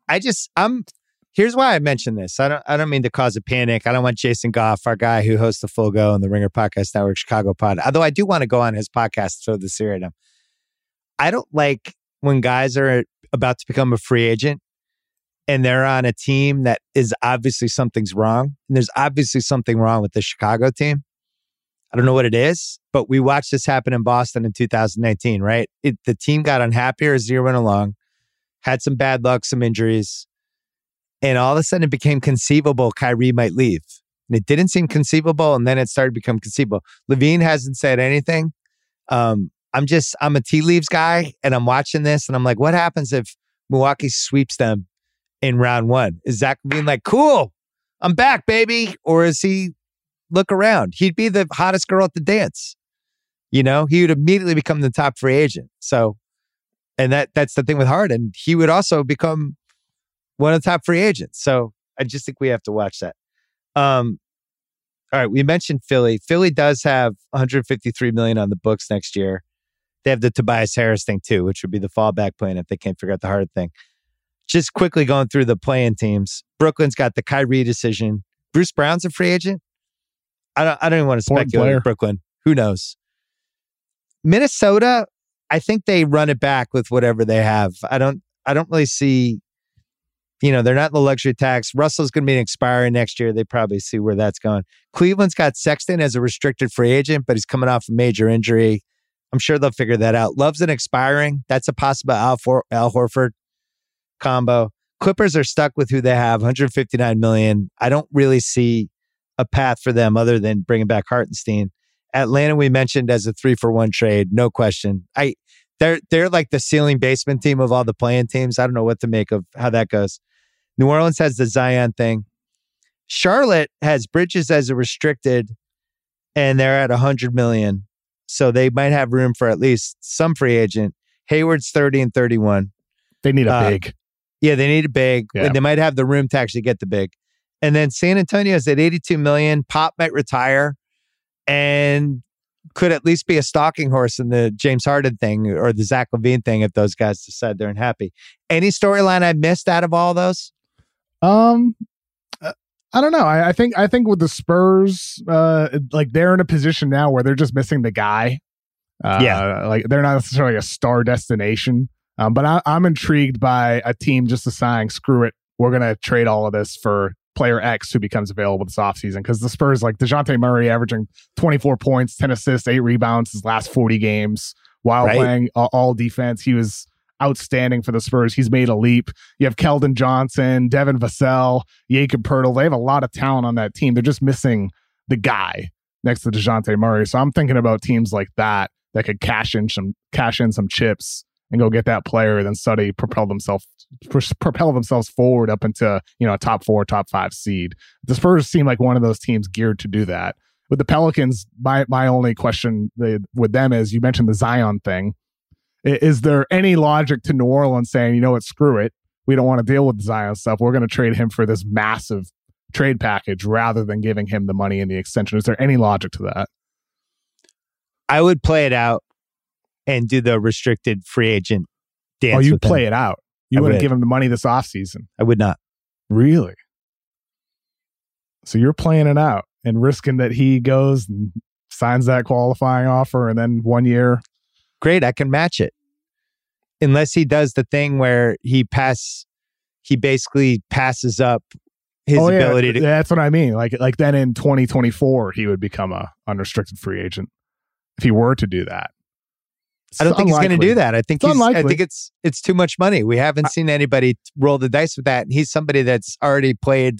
Here's why I mentioned this. I don't mean to cause a panic. I don't want Jason Goff, our guy who hosts the Full Go and the Ringer Podcast Network Chicago pod. Although I do want to go on his podcast, throw the series at him. I don't like when guys are about to become a free agent and they're on a team that is obviously something's wrong. And there's obviously something wrong with the Chicago team. I don't know what it is, but we watched this happen in Boston in 2019, right? The team got unhappier as the year went along, had some bad luck, some injuries, and all of a sudden it became conceivable Kyrie might leave. And it didn't seem conceivable, and then it started to become conceivable. LaVine hasn't said anything. I'm a tea leaves guy, and I'm watching this, and I'm like, what happens if Milwaukee sweeps them in round 1? Is Zach LaVine like, cool, I'm back, baby? Or is he look around? He'd be the hottest girl at the dance. You know, he would immediately become the top free agent. So, and that's the thing with Harden. He would also become one of the top free agents. So I just think we have to watch that. All right, we mentioned Philly. Philly does have $153 million on the books next year. They have the Tobias Harris thing too, which would be the fallback plan if they can't figure out the hard thing. Just quickly going through the play-in teams. Brooklyn's got the Kyrie decision. Bruce Brown's a free agent. I don't even want to speculate with Brooklyn. Who knows? Minnesota, I think they run it back with whatever they have. I don't really see, they're not in the luxury tax. Russell's going to be an expiring next year. They probably see where that's going. Cleveland's got Sexton as a restricted free agent, but he's coming off a major injury. I'm sure they'll figure that out. Love's an expiring. That's a possible Al Horford combo. Clippers are stuck with who they have, $159 million. I don't really see a path for them other than bringing back Hartenstein. Atlanta, we mentioned as a 3-for-1 trade, no question. They're like the ceiling basement team of all the play-in teams. I don't know what to make of how that goes. New Orleans has the Zion thing. Charlotte has Bridges as a restricted, and they're at $100 million. So they might have room for at least some free agent. Hayward's 30 and 31. They need a big. Yeah, they need a big. Yeah. They might have the room to actually get the big. And then San Antonio's at $82 million. Pop might retire and could at least be a stalking horse in the James Harden thing or the Zach LaVine thing if those guys decide they're unhappy. Any storyline I missed out of all those? I don't know. I think with the Spurs, like they're in a position now where they're just missing the guy. Like they're not necessarily a star destination. But I'm intrigued by a team just deciding, screw it, we're going to trade all of this for player X who becomes available this offseason. Because the Spurs, like DeJounte Murray averaging 24 points, 10 assists, 8 rebounds his last 40 games while playing all defense. He was outstanding for the Spurs. He's made a leap. You have Keldon Johnson, Devin Vassell, Jakob Poeltl. They have a lot of talent on that team. They're just missing the guy next to DeJounte Murray. So I'm thinking about teams like that could cash in some chips and go get that player, and then suddenly propel themselves forward up into, a top 4, top 5 seed. The Spurs seem like one of those teams geared to do that. With the Pelicans, my only question with them is, you mentioned the Zion thing. Is there any logic to New Orleans saying, you know what, screw it, we don't want to deal with the Zion stuff, we're going to trade him for this massive trade package rather than giving him the money in the extension? Is there any logic to that? I would play it out and do the restricted free agent dance. Oh, you'd play it out. You wouldn't give him the money this offseason. I would not. Really? So you're playing it out and risking that he goes and signs that qualifying offer, and then 1 year. Great, I can match it. Unless he does the thing where he basically passes up his ability to. That's what I mean. Like then in 2024, he would become a unrestricted free agent if he were to do that. I don't think he's going to do that. I think it's too much money. We haven't seen anybody roll the dice with that. And he's somebody that's already played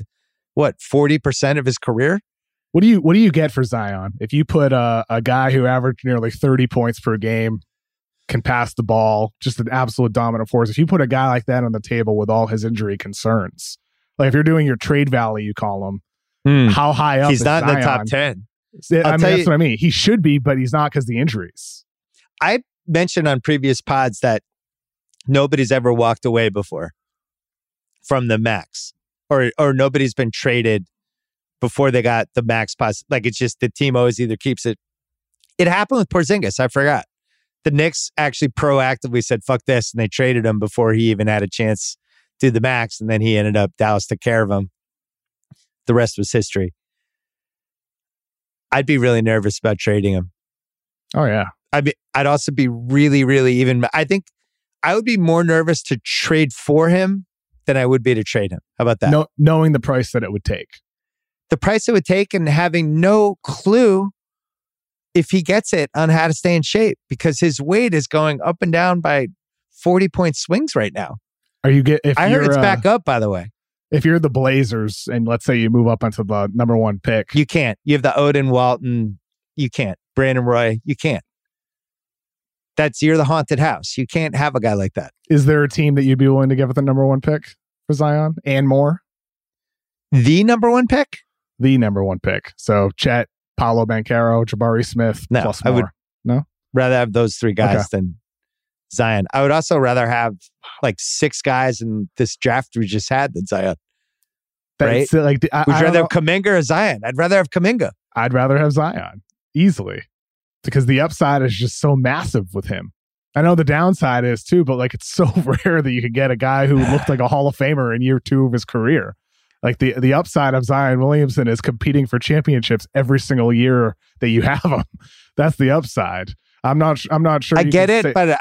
40% of his career. What do you get for Zion if you put a guy who averaged nearly 30 points per game, can pass the ball, just an absolute dominant force? If you put a guy like that on the table with all his injury concerns, like if you're doing your trade valley, you call him, how high up? He's not Zion? in the top 10. That's what I mean. He should be, but he's not because the injuries. I mentioned on previous pods that nobody's ever walked away before from the max, or nobody's been traded before they got the max like it's just the team always either keeps it. It happened with Porzingis. I forgot. The Knicks actually proactively said, fuck this. And they traded him before he even had a chance to do the max. And then he ended up, Dallas took care of him. The rest was history. I'd be really nervous about trading him. Oh yeah. I'd also be really, really I think I would be more nervous to trade for him than I would be to trade him. How about that? Knowing the price that it would take. The price it would take and having no clue if he gets it on how to stay in shape, because his weight is going up and down by 40-point swings right now. I heard it's back up, by the way. If you're the Blazers and let's say you move up onto the number 1 pick. You can't. You have the Odin Walton. You can't. Brandon Roy. You can't. You're the haunted house. You can't have a guy like that. Is there a team that you'd be willing to give it the number 1 pick for Zion and more? The number 1 pick? The number 1 pick. So Chet, Paolo Banchero, Jabari Smith, plus more. I would rather have those 3 guys than Zion. I would also rather have like 6 guys in this draft we just had than Zion. Right? Would you rather have Kuminga or Zion? I'd rather have Kuminga. I'd rather have Zion easily, because the upside is just so massive with him. I know the downside is too, but like it's so rare that you could get a guy who looked like a Hall of Famer in year 2 of his career. Like the upside of Zion Williamson is competing for championships every single year that you have him. That's the upside. I'm not sure. I get it, but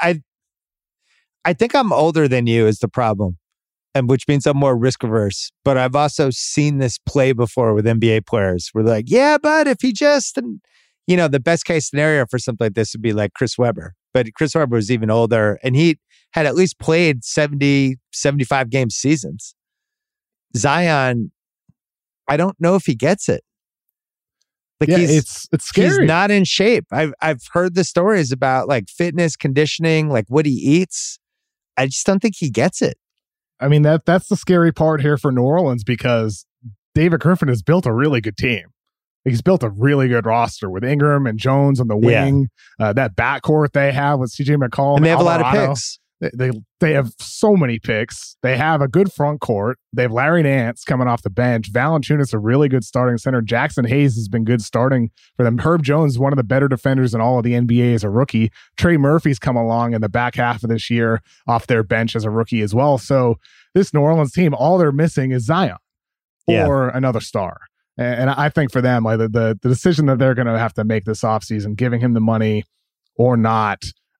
I think I'm older than you is the problem, and which means I'm more risk averse. But I've also seen this play before with NBA players. Where they're like, yeah, but if he just, the best case scenario for something like this would be like Chris Webber. But Chris Webber was even older, and he had at least played 70, 75 game seasons. Zion, I don't know if he gets it. Like it's scary. He's not in shape. I've heard the stories about like fitness, conditioning, like what he eats. I just don't think he gets it. I mean, that's the scary part here for New Orleans, because David Griffin has built a really good team. He's built a really good roster with Ingram and Jones on the wing. That backcourt they have with CJ McCollum. And they have a lot of picks. They have so many picks. They have a good front court. They have Larry Nance coming off the bench. Valanciunas, a really good starting center. Jackson Hayes has been good starting for them. Herb Jones is one of the better defenders in all of the NBA as a rookie. Trey Murphy's come along in the back half of this year off their bench as a rookie as well. So this New Orleans team, all they're missing is Zion or another star. And I think for them, like the decision that they're going to have to make this offseason, giving him the money or not,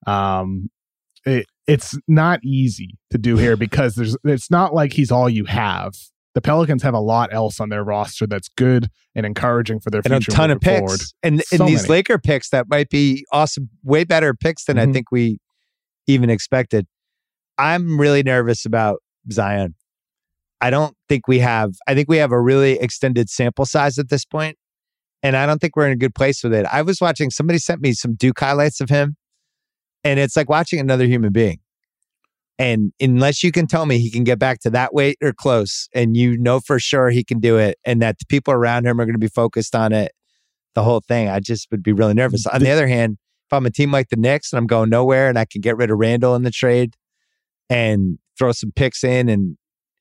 it's not easy to do here, because it's not like he's all you have. The Pelicans have a lot else on their roster that's good and encouraging for their future. And a ton of picks. Forward. And these Laker picks that might be awesome, way better picks than I think we even expected. I'm really nervous about Zion. I think we have a really extended sample size at this point, and I don't think we're in a good place with it. I was watching, somebody sent me some Duke highlights of him, and it's like watching another human being. And unless you can tell me he can get back to that weight or close, and you know for sure he can do it, and that the people around him are going to be focused on it, the whole thing, I just would be really nervous. On the other hand, if I'm a team like the Knicks and I'm going nowhere and I can get rid of Randall in the trade and throw some picks in, and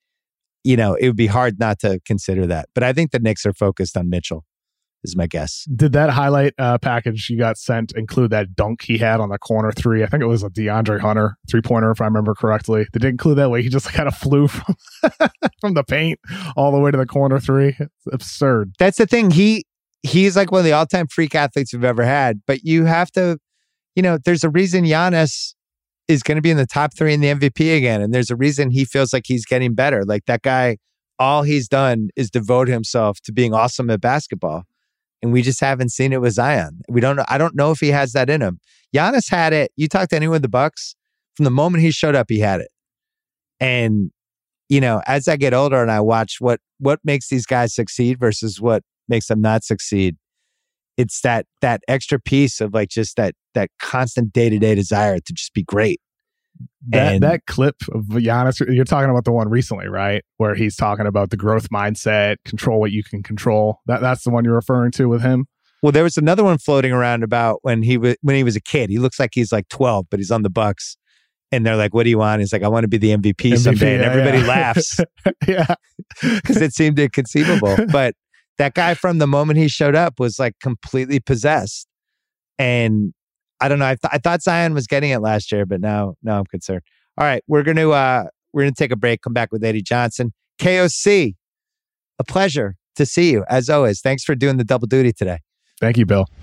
it would be hard not to consider that. But I think the Knicks are focused on Mitchell, is my guess. Did that highlight package you got sent include that dunk he had on the corner three? I think it was a DeAndre Hunter 3-pointer, if I remember correctly. Did it include that way? He just kind of flew from the paint all the way to the corner three. It's absurd. That's the thing. He's like one of the all-time freak athletes we've ever had. But you have to, there's a reason Giannis is going to be in the top 3 in the MVP again. And there's a reason he feels like he's getting better. Like that guy, all he's done is devote himself to being awesome at basketball. And we just haven't seen it with Zion. We don't know. I don't know if he has that in him. Giannis had it. You talk to anyone with the Bucks, from the moment he showed up, he had it. And, as I get older and I watch what makes these guys succeed versus what makes them not succeed, it's that extra piece of like just that constant day-to-day desire to just be great. That clip of Giannis, you're talking about the one recently, right? Where he's talking about the growth mindset, control what you can control. That's the one you're referring to with him? Well, there was another one floating around about when he was a kid. He looks like he's like 12, but he's on the Bucks. And they're like, what do you want? He's like, I want to be the MVP someday. And everybody laughs. Yeah. Because it seemed inconceivable. But that guy, from the moment he showed up, was like completely possessed. And I don't know. I thought Zion was getting it last year, but now I'm concerned. All right, we're gonna take a break. Come back with Eddie Johnson. KOC, a pleasure to see you as always. Thanks for doing the double duty today. Thank you, Bill.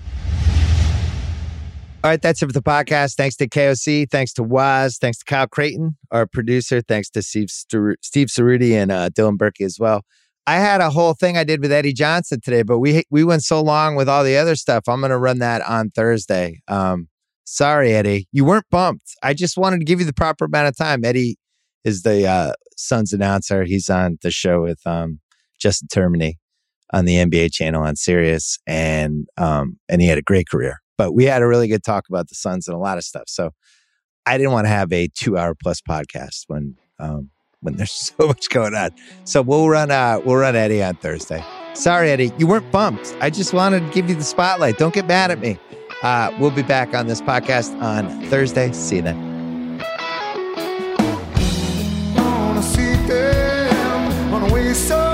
All right, that's it for the podcast. Thanks to KOC. Thanks to Waz. Thanks to Kyle Creighton, our producer. Thanks to Steve Cerruti and Dylan Berkey as well. I had a whole thing I did with Eddie Johnson today, but we went so long with all the other stuff. I'm going to run that on Thursday. Sorry, Eddie. You weren't bumped. I just wanted to give you the proper amount of time. Eddie is the Suns announcer. He's on the show with Justin Termini on the NBA channel on Sirius, and he had a great career. But we had a really good talk about the Suns and a lot of stuff. So I didn't want to have a 2-hour plus podcast when there's so much going on. So we'll run Eddie on Thursday. Sorry, Eddie, you weren't bumped. I just wanted to give you the spotlight. Don't get mad at me. We'll be back on this podcast on Thursday. See you then. I wanna see them on a way so